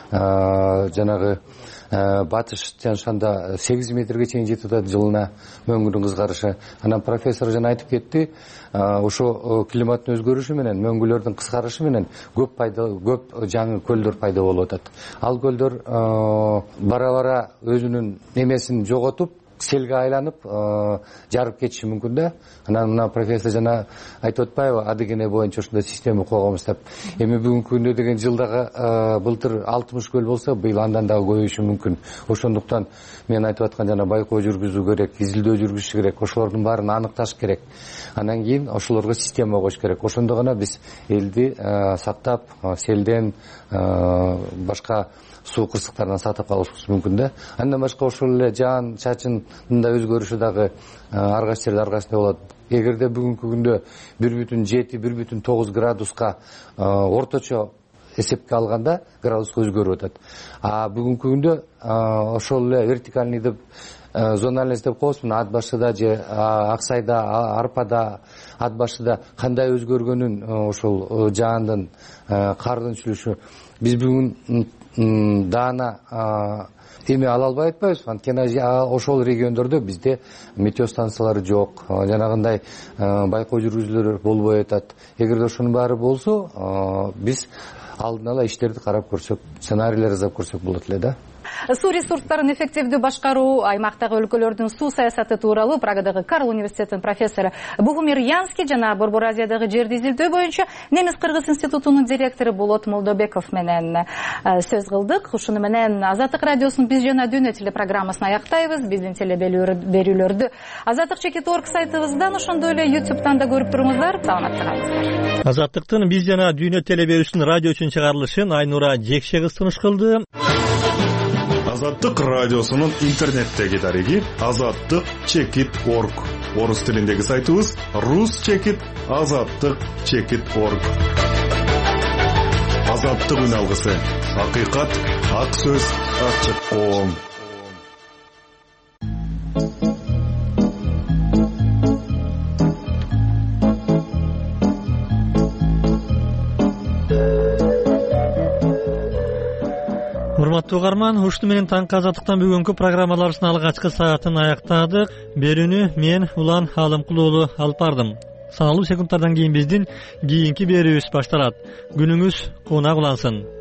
Жанагы батыш Тянь-Шанда сегиз метрге чейин жетип атат жылына мөңгүдүн кыскарышы. Анан профессор жана айтып кетти, ошо климаттын өзгөрүшү менен, мөңгүлөрдүн кыскарышы менен көп пайда көп жаңы көлдөр пайда болуп атат. Ал көлдөр бара-бара өзүнүн эмесин жоготуп, селге айланып жарып кетиши мүмкүн да. Анан мына профессор жана айтып атпайбы, Адыгене боюнча ушундай система койгонбуз деп. Эми бүгүнкү күндө деген жылдагы былтыр алтымыш көл болсо, быйыл андан дагы көбөйүшү мүмкүн. Ошондуктан мен айтып аткан жана байкоо жүргүзүү керек, изилдөө жүргүзүш керек, ошолордун баарын аныкташ керек. Анан кийин ошолорго система коюш керек. Ошондо гана биз элди сактап, селден башка суу кырсыктарынан сактап калышыбыз мүмкүн да. Андан башка ошол эле жаан чачындын да өзгөрүшү дагы ар кайсы жерде ар кайсындай болот. Эгерде бүгүнкү күндө бир бүтүн жети бир бүтүн тогуз градуска орточо эсепке алганда градуска өзгөрүп атат. А бүгүнкү күндө ошол эле вертикальный деп зональность деп коебуз. Мына ат башыда же Аксайда, Арпада, ат башыда кандай өзгөргөнүн, ошол жаандын, кардын түшүшү биз бүгүн даана эме ала албай атпайбыз. Анткени ошол региондордо бизде метео станциялары жок, жанагындай байкоо жүргүзүүлөр болбой атат. Эгерде ошонун баары болсо, биз алдын ала иштерди карап көрсөк, сценарийлер жасап көрсөк болот эле да. суу ресурстарын эффективдүү башкаруу, аймактагы өлкөлөрдүн суу саясаты тууралуу Прагадагы Карл университетинин профессору Бухумир Янский жана Борбор Азиядагы жерди изилдөө боюнча Немис-Кыргыз институтунун директору Болот Молдобеков менен сөз кылдык. Ушуну менен Азаттык радиосунун Биз жана Дүйнө телепрограммасын аяктайбыз. Биздин телеберүүлөрдү азаттык чекит орг сайтыбыздан, ошондой эле ютубтан да көрүп туруңуздар. Саламатта калыңыздар. Азаттыктын Биз жана Дүйнө телеберүүсүнүн радио үчүн чыгарылышын Айнура Жекше кыз тыныш кылды. Азаттык радиосунун интернеттеги дареги азаттык чекит орг. Орус тилиндеги сайтыбыз рус чекит азаттык чекит орг. Азаттык үн алгысы. Акыйкат, ак сөз, ачык коом. Урматтуу угарман, ушуну менен таңкы азаттыктан бүгүнкү программаларыбыздын алгачкы саатын аяктадык. Берүүнү мен Улан Алымкул уулу алып бардым. Саналуу секундтардан кийин биздин кийинки берүүбүз башталат. Күнүңүз кунак улансын.